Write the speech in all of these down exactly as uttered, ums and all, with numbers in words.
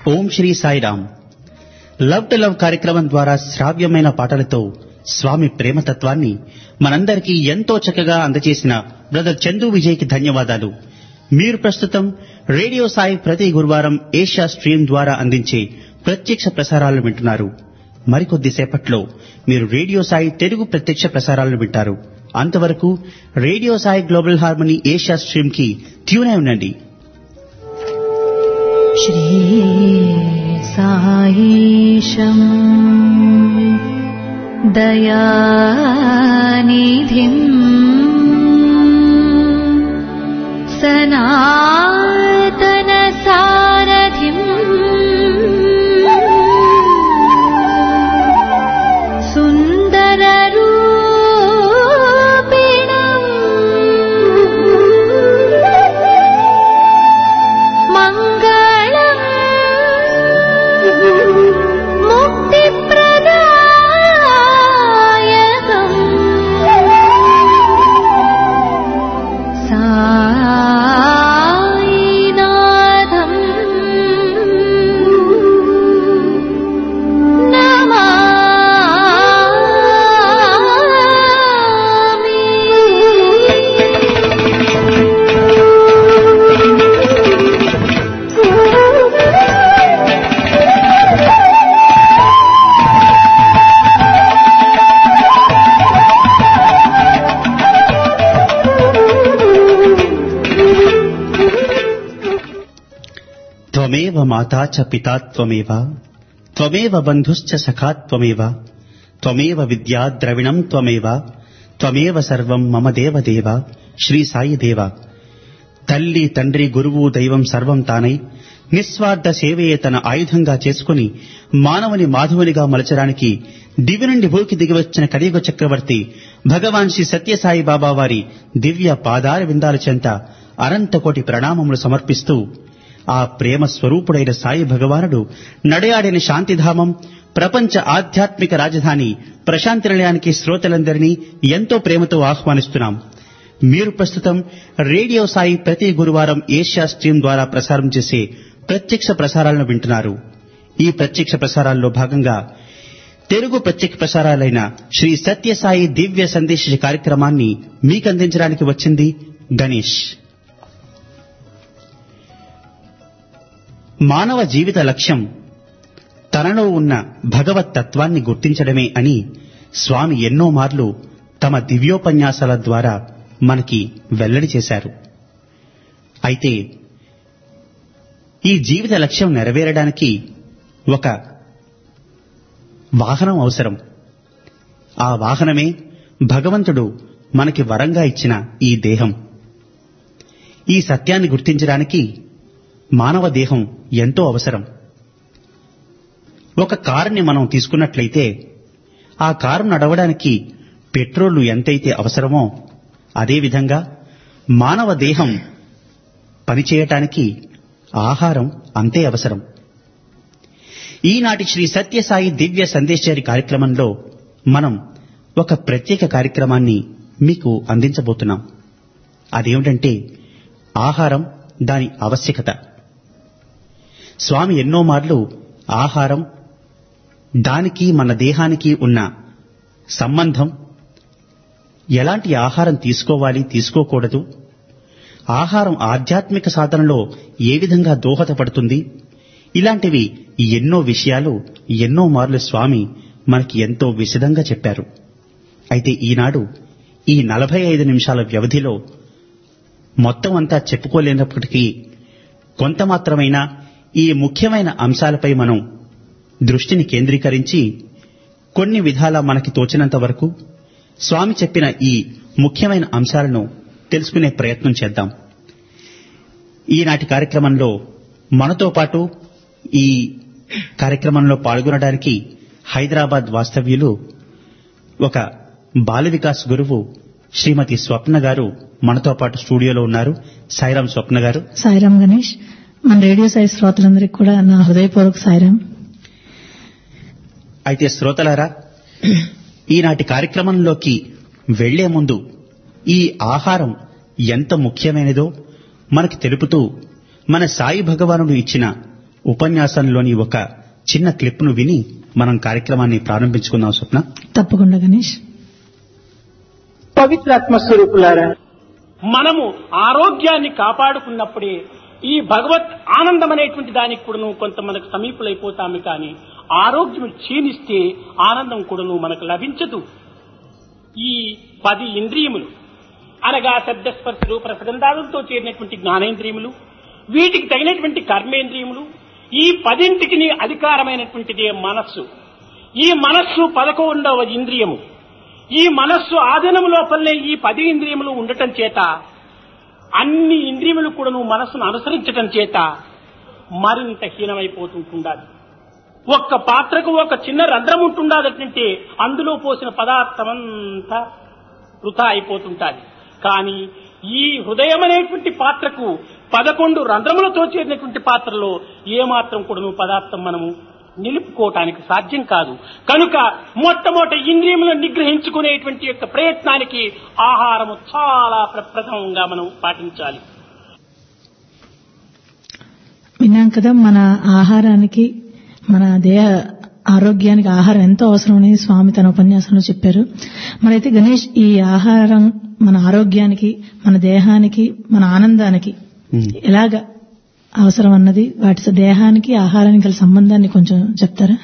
Om Shri Sairam. Love to love కార్యక్రమం ద్వారా శ్రావ్యమైన పాటలతో స్వామి ప్రేమతత్వాన్ని మనందరికీ ఎంతో చక్కగా అందజేసిన బ్రదర్ చందు విజయ్కి ధన్యవాదాలు. మీరు ప్రస్తుతం రేడియో సాయి ప్రతి గురువారం ఏషియా స్ట్రీమ్ ద్వారా అందించే ప్రత్యక్ష ప్రసారాలను వింటున్నారు. మరికొద్దిసేపట్లో మీరు రేడియో సాయి తెలుగు ప్రత్యక్ష ప్రసారాలను వింటారు. అంతవరకు radio Sai global harmony Asia stream కి ట్యూన్ అయి ఉండండి. శ్రీ సాయిశం దయానిధిం సనాతన సారథిం సుందర రూపిణం మంగళం ముక్తిప్రదాయకం సాయినాథం నమామి. త్వమేవ మాతా చ పితా త్వమేవ త్వమేవ బంధుశ్చ సఖా త్వమేవ త్వమేవ విద్యా ద్రవిణం త్వమేవ త్వమేవ సర్వం మమ దేవదేవ. శ్రీ సాయి దేవ. తల్లి తండ్రి గురువు దైవం సర్వం తానై నిస్వార్థ సేవయే తన ఆయుధంగా చేసుకుని మానవుని మాధవునిగా మలచడానికి దివి నుండి భూకి దిగివచ్చిన కలియుగ చక్రవర్తి భగవాన్ శ్రీ సత్యసాయి బాబా వారి దివ్య పాదార విందాల చెంత అనంతకోటి ప్రణామములు సమర్పిస్తూ ఆ ప్రేమ స్వరూపుడైన సాయి భగవానుడు నడయాడిన శాంతిధామం, ప్రపంచ ఆధ్యాత్మిక రాజధాని ప్రశాంతి నిలయానికి శ్రోతలందరినీ ఎంతో ప్రేమతో ఆహ్వానిస్తున్నాం. మీరు ప్రస్తుతం రేడియో సాయి ప్రతి గురువారం ఏషియా స్ట్రీమ్ ద్వారా ప్రసారం చేసే ప్రత్యక్ష ప్రసారాలను వింటున్నారు. ఈ ప్రత్యక్ష ప్రసారాల్లో భాగంగా తెలుగు ప్రత్యక్ష ప్రసారాలైన శ్రీ సత్యసాయి దివ్య సందేశ కార్యక్రమాన్ని మీకందించడానికి వచ్చింది గణేష్. మానవ జీవిత లక్ష్యం తనలో ఉన్న భగవత్ తత్వాన్ని గుర్తించడమే అని స్వామి ఎన్నో మార్లు తమ దివ్యోపన్యాసాల ద్వారా మనకి వెల్లడి చేశారు. అయితే ఈ జీవిత లక్ష్యం నెరవేరడానికి ఒక వాహనం అవసరం. ఆ వాహనమే భగవంతుడు మనకి వరంగా ఇచ్చిన ఈ దేహం. ఈ సత్యాన్ని గుర్తించడానికి మానవ దేహం ఎంతో అవసరం. ఒక కారుని మనం తీసుకున్నట్లయితే ఆ కారు నడవడానికి పెట్రోలు ఎంతైతే అవసరమో అదేవిధంగా మానవ దేహం పనిచేయటానికి ఆహారం అంతే అవసరం. ఈనాటి శ్రీ సత్యసాయి దివ్య సందేశారి కార్యక్రమంలో మనం ఒక ప్రత్యేక కార్యక్రమాన్ని మీకు అందించబోతున్నాం. అదేమిటంటే ఆహారం, దాని ఆవశ్యకత. స్వామి ఎన్నో మార్లు ఆహారం, దానికి మన దేహానికి ఉన్న సంబంధం, ఎలాంటి ఆహారం తీసుకోవాలి తీసుకోకూడదు, ఆహారం ఆధ్యాత్మిక సాధనలో ఏ విధంగా దోహదపడుతుంది, ఇలాంటివి ఎన్నో విషయాలు ఎన్నో మార్లు స్వామి మనకి ఎంతో విశదంగా చెప్పారు. అయితే ఈనాడు ఈ నలభై ఐదు నిమిషాల వ్యవధిలో మొత్తం అంతా చెప్పుకోలేనప్పటికీ కొంత మాత్రమైనా ఈ ముఖ్యమైన అంశాలపై మనం దృష్టిని కేంద్రీకరించి కొన్ని విధాలా మనకి తోచినంత వరకు స్వామి చెప్పిన ఈ ముఖ్యమైన అంశాలను తెలుసుకునే ప్రయత్నం చేద్దాం. ఈనాటి కార్యక్రమంలో మనతో పాటు ఈ కార్యక్రమంలో పాల్గొనడానికి హైదరాబాద్ వాస్తవ్యులు ఒక బాల వికాస్ గురువు శ్రీమతి స్వప్న గారు మనతో పాటు స్టూడియోలో ఉన్నారు. సాయిరాం స్వప్న గారు. సాయిరాం గణేష్. మన రేడియో సాయి శ్రోతలందరికీ కూడా నా హృదయపూర్వక సాయిరాం. అయితే శ్రోతలారా, ఈనాటి కార్యక్రమంలోకి వెళ్లే ముందు ఈ ఆహారం ఎంత ముఖ్యమైనదో మనకి తెలుపుతూ మన సాయి భగవానుడు ఇచ్చిన ఉపన్యాసంలోని ఒక చిన్న క్లిప్ను విని మనం కార్యక్రమాన్ని ప్రారంభించుకుందాం. స్వప్న, తప్పకుండా గణేష్. పవిత్రాత్మ స్వరూపులారా, మనము ఆరోగ్యాన్ని కాపాడుకున్నప్పుడే ఈ భగవత్ ఆనందం అనేటువంటి దానికి కూడాను కొంత మనకు సమీపులైపోతాము. కానీ ఆరోగ్యం క్షీణిస్తే ఆనందం కూడాను మనకు లభించదు. ఈ పది ఇంద్రియములు అనగా శబ్దస్పర్శ రూప రసగంధాలతో చేరినటువంటి జ్ఞానేంద్రియములు, వీటికి తగినటువంటి కర్మేంద్రియములు, ఈ పదింటికి అధికారమైనటువంటిదే మనస్సు. ఈ మనస్సు పదకొండవ ఇంద్రియము. ఈ మనస్సు ఆధీనము లోపలనే ఈ పది ఇంద్రియములు ఉండటం చేత అన్ని ఇంద్రియములు కూడా నువ్వు మనస్సును అనుసరించటం చేత మరింత హీనమైపోతుంటుండాలి. ఒక్క పాత్రకు ఒక చిన్న రంధ్రం ఉంటుండాలంటే అందులో పోసిన పదార్థం అంతా వృథా అయిపోతుంటాది. కానీ ఈ హృదయం అనేటువంటి పాత్రకు పదకొండు రంధ్రములతో చేరినటువంటి పాత్రలో ఏమాత్రం కూడా పదార్థం మనము నిలుపుకోవటానికి సాధ్యం కాదు. కనుక మొట్టమొదటి ఇంద్రియములను నిగ్రహించుకునేటువంటి యొక్క ప్రయత్నానికి ఆహారము చాలా ప్రప్రథమంగా మనం పాటించాలి. విన్నాం కదా, మన ఆహారానికి, మన దేహ ఆరోగ్యానికి ఆహారం ఎంతో అవసరం అనేది స్వామి తన ఉపన్యాసంలో చెప్పారు. మరైతే గణేష్, ఈ ఆహారం మన ఆరోగ్యానికి, మన దేహానికి, మన ఆనందానికి ఎలాగ అవసరం అన్నది, వాటి దేహానికి ఆహారానికి గల సంబంధాన్ని కొంచెం చెప్తారా?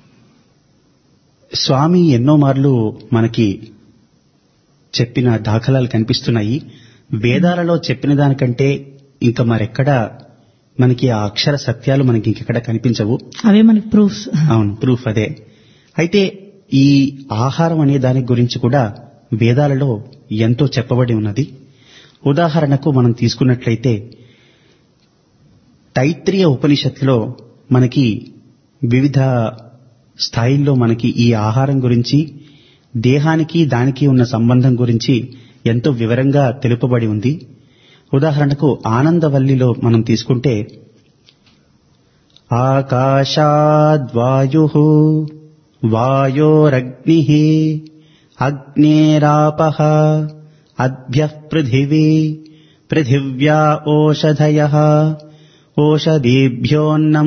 స్వామి ఎన్నో మార్లు మనకి చెప్పిన దాఖలాలు కనిపిస్తున్నాయి. వేదాలలో చెప్పిన దానికంటే ఇంకా మరెక్కడ మనకి ఆ అక్షర సత్యాలు మనకి ఇంకెక్కడ కనిపించవు. అవే మనకి ప్రూఫ్స్. అవును, ప్రూఫ్ అదే. అయితే ఈ ఆహారం అనే దాని గురించి కూడా వేదాలలో ఎంతో చెప్పబడి ఉన్నది. ఉదాహరణకు మనం తీసుకున్నట్లయితే తైత్రీయ ఉపనిషత్తులో మనకి వివిధ స్థాయిల్లో మనకి ఈ ఆహారం గురించి, దేహానికి దానికి ఉన్న సంబంధం గురించి ఎంతో వివరంగా తెలుపబడి ఉంది. ఉదాహరణకు ఆనందవల్లిలో మనం తీసుకుంటే ఆకాశాద్వాయుః వాయోరగ్నిః అగ్నేరాపః అద్భ్యః పృథివీ పృథివ్యా ఓషధయః ఓషధీభ్యోన్నం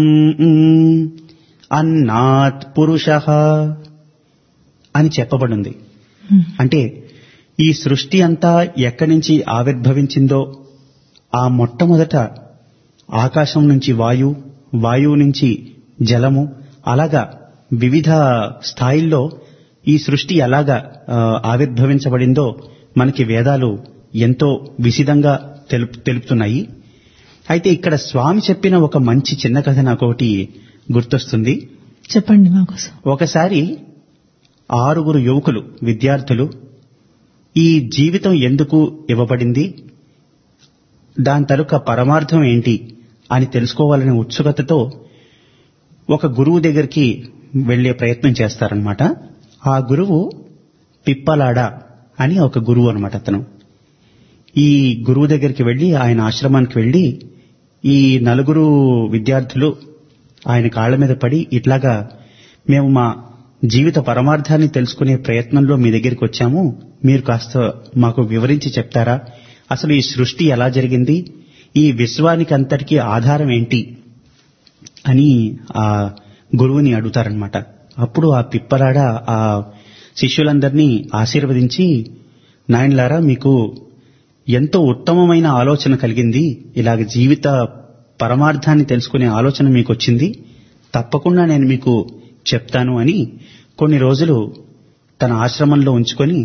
అన్నాత్ పురుషః అని చెప్పబడింది. అంటే ఈ సృష్టి అంతా ఎక్కడి నుంచి ఆవిర్భవించిందో, ఆ మొట్టమొదట ఆకాశం నుంచి వాయు, వాయువు నుంచి జలము, అలాగా వివిధ స్థాయిల్లో ఈ సృష్టి ఎలాగా ఆవిర్భవించబడిందో మనకి వేదాలు ఎంతో విశిదంగా తెలుపు తెలుపుతున్నాయి. అయితే ఇక్కడ స్వామి చెప్పిన ఒక మంచి చిన్న కథ నాకు ఒకటి గుర్తొస్తుంది. చెప్పండి మాకోసం. ఒకసారి ఆరుగురు యువకులు, విద్యార్థులు ఈ జీవితం ఎందుకు ఇవ్వబడింది, దాని తరుక పరమార్థం ఏంటి అని తెలుసుకోవాలనే ఉత్సుకతతో ఒక గురువు దగ్గరికి వెళ్లే ప్రయత్నం చేస్తారనమాట. ఆ గురువు పిప్పలాడ అని ఒక గురువు అనమాట. అతను ఈ గురువు దగ్గరికి వెళ్లి, ఆయన ఆశ్రమానికి వెళ్లి, ఈ నలుగురు విద్యార్థులు ఆయన కాళ్ల మీద పడి, ఇట్లాగా మేము మా జీవిత పరమార్థాన్ని తెలుసుకునే ప్రయత్నంలో మీ దగ్గరికి వచ్చాము, మీరు కాస్త మాకు వివరించి చెప్తారా, అసలు ఈ సృష్టి ఎలా జరిగింది, ఈ విశ్వానికి అంతటికీ ఆధారం ఏంటి అని ఆ గురువుని అడుగుతారనమాట. అప్పుడు ఆ పిప్పలాడ ఆ శిష్యులందరినీ ఆశీర్వదించి, నాయనలారా, మీకు ఎంతో ఉత్తమమైన ఆలోచన కలిగింది, ఇలాగ జీవిత పరమార్థాన్ని తెలుసుకునే ఆలోచన మీకు వచ్చింది, తప్పకుండా నేను మీకు చెప్తాను అని కొన్ని రోజులు తన ఆశ్రమంలో ఉంచుకొని,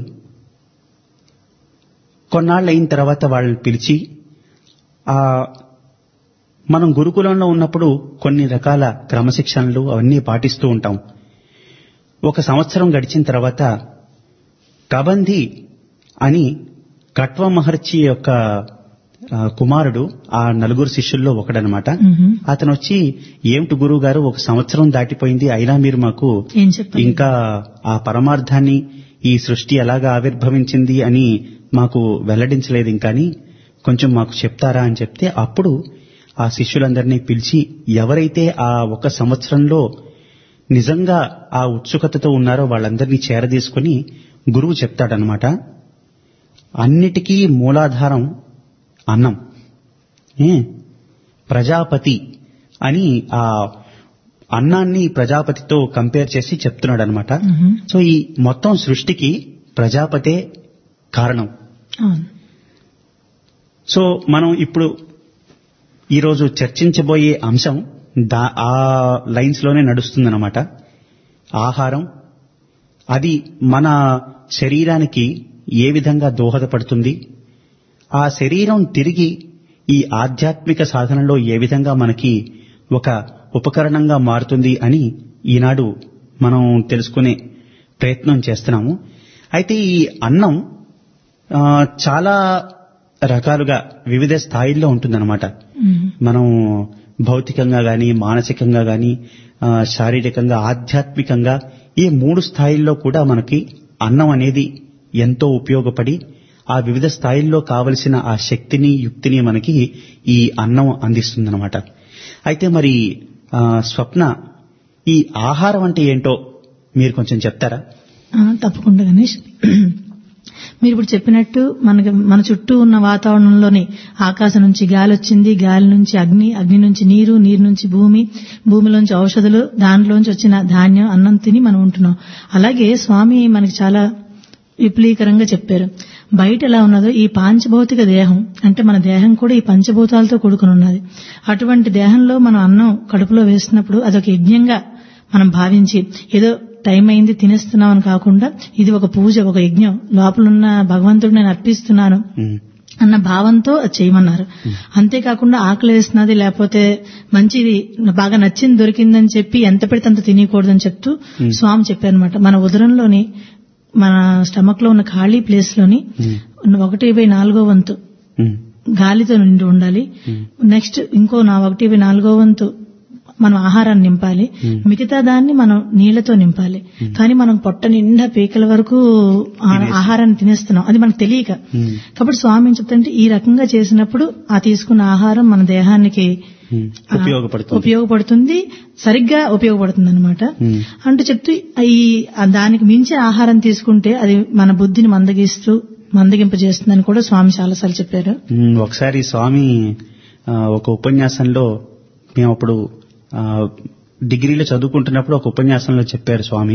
కొన్నాళ్ళు అయిన తర్వాత వాళ్ళని పిలిచి, ఆ మనం గురుకులంలో ఉన్నప్పుడు కొన్ని రకాల క్రమశిక్షణలు అవన్నీ పాటిస్తూ ఉంటాం. ఒక సంవత్సరం గడిచిన తర్వాత కబంధి అని కట్వ మహర్షి యొక్క కుమారుడు ఆ నలుగురు శిష్యుల్లో ఒకడనమాట. అతను వచ్చి, ఏమిటి గురువు గారు, ఒక సంవత్సరం దాటిపోయింది, అయినా మీరు మాకు ఇంకా ఆ పరమార్థాన్ని, ఈ సృష్టి ఎలాగా ఆవిర్భవించింది అని మాకు వెల్లడించలేదు, ఇంకాని కొంచెం మాకు చెప్తారా అని చెప్తే, అప్పుడు ఆ శిష్యులందరినీ పిలిచి, ఎవరైతే ఆ ఒక సంవత్సరంలో నిజంగా ఆ ఉత్సుకతతో ఉన్నారో వాళ్ళందరినీ చేరదీసుకుని గురువు చెప్తాడనమాట. అన్నిటికీ మూలాధారం అన్నం. ప్రజాపతి అని ఆ అన్నాన్ని ప్రజాపతితో కంపేర్ చేసి చెప్తున్నాడు అనమాట. సో ఈ మొత్తం సృష్టికి ప్రజాపతే కారణం. సో మనం ఇప్పుడు ఈరోజు చర్చించబోయే అంశం దా ఆ లైన్స్ లోనే నడుస్తుందన్నమాట. ఆహారం అది మన శరీరానికి ఏ విధంగా దోహదపడుతుంది, ఆ శరీరం తిరిగి ఈ ఆధ్యాత్మిక సాధనలో ఏ విధంగా మనకి ఒక ఉపకరణంగా మారుతుంది అని ఈనాడు మనం తెలుసుకునే ప్రయత్నం చేస్తున్నాము. అయితే ఈ అన్నం చాలా రకాలుగా వివిధ స్థాయిల్లో ఉంటుందన్నమాట. మనం భౌతికంగా గాని, మానసికంగా గాని, శారీరకంగా, ఆధ్యాత్మికంగా ఈ మూడు స్థాయిల్లో కూడా మనకి అన్నం అనేది ఎంతో ఉపయోగపడి ఆ వివిధ స్థాయిల్లో కావలసిన ఆ శక్తిని, యుక్తిని మనకి ఈ అన్నం అందిస్తుందన్నమాట. అయితే మరి స్వప్న, ఈ ఆహారం అంటే ఏంటో మీరు కొంచెం చెప్తారా? తప్పకుండా గణేష్. మీరు ఇప్పుడు చెప్పినట్టు మనకి మన చుట్టూ ఉన్న వాతావరణంలోని ఆకాశం నుంచి గాలి వచ్చింది, గాలి నుంచి అగ్ని, అగ్ని నుంచి నీరు, నీరు నుంచి భూమి, భూమిలోంచి ఔషధులు, దాంట్లోంచి వచ్చిన ధాన్యం, అన్నం తిని మనం ఉంటున్నాం. అలాగే స్వామి మనకి చాలా విపులీకరంగా చెప్పారు. బయట ఎలా ఉన్నదో ఈ పాంచభౌతిక దేహం అంటే మన దేహం కూడా ఈ పంచభూతాలతో కూడుకుని ఉన్నది. అటువంటి దేహంలో మనం అన్నం కడుపులో వేస్తున్నప్పుడు అదొక యజ్ఞంగా మనం భావించి ఏదో టైం అయింది తినేస్తున్నాం అని కాకుండా ఇది ఒక పూజ, ఒక యజ్ఞం, లోపలున్న భగవంతుడు నేను అర్పిస్తున్నాను అన్న భావంతో అది చేయమన్నారు. అంతేకాకుండా ఆకలి వేస్తున్నది లేకపోతే మంచిది బాగా నచ్చింది దొరికిందని చెప్పి ఎంత పెడితే అంత తినకూడదని చెప్తూ స్వామి చెప్పారనమాట. మన ఉదరంలోని మన స్టమక్ లో ఉన్న ఖాళీ ప్లేస్ లోని ఒకటి బై నాలుగో వంతు గాలితో నిండి ఉండాలి. నెక్స్ట్ ఇంకో నా ఒకటి బై నాలుగో వంతు మనం ఆహారాన్ని నింపాలి. మిగతా దాన్ని మనం నీళ్లతో నింపాలి. కానీ మనం పొట్ట నిండా పీకల వరకు ఆహారాన్ని తినేస్తున్నాం, అది మనకు తెలియక. కాబట్టి స్వామి ఏం చెప్తారంటే ఈ రకంగా చేసినప్పుడు ఆ తీసుకున్న ఆహారం మన దేహానికి ఉపయోగపడుతుంది, సరిగ్గా ఉపయోగపడుతుంది అనమాట. అంటే చెప్తూ ఈ దానికి మించి ఆహారం తీసుకుంటే అది మన బుద్ధిని మందగిస్తూ మందగింపజేస్తుందని కూడా స్వామి చాలాసార్లు చెప్పారు. ఒకసారి స్వామి ఒక ఉపన్యాసంలో, మేము అప్పుడు డిగ్రీలో చదువుకుంటున్నప్పుడు ఒక ఉపన్యాసంలో చెప్పారు స్వామి,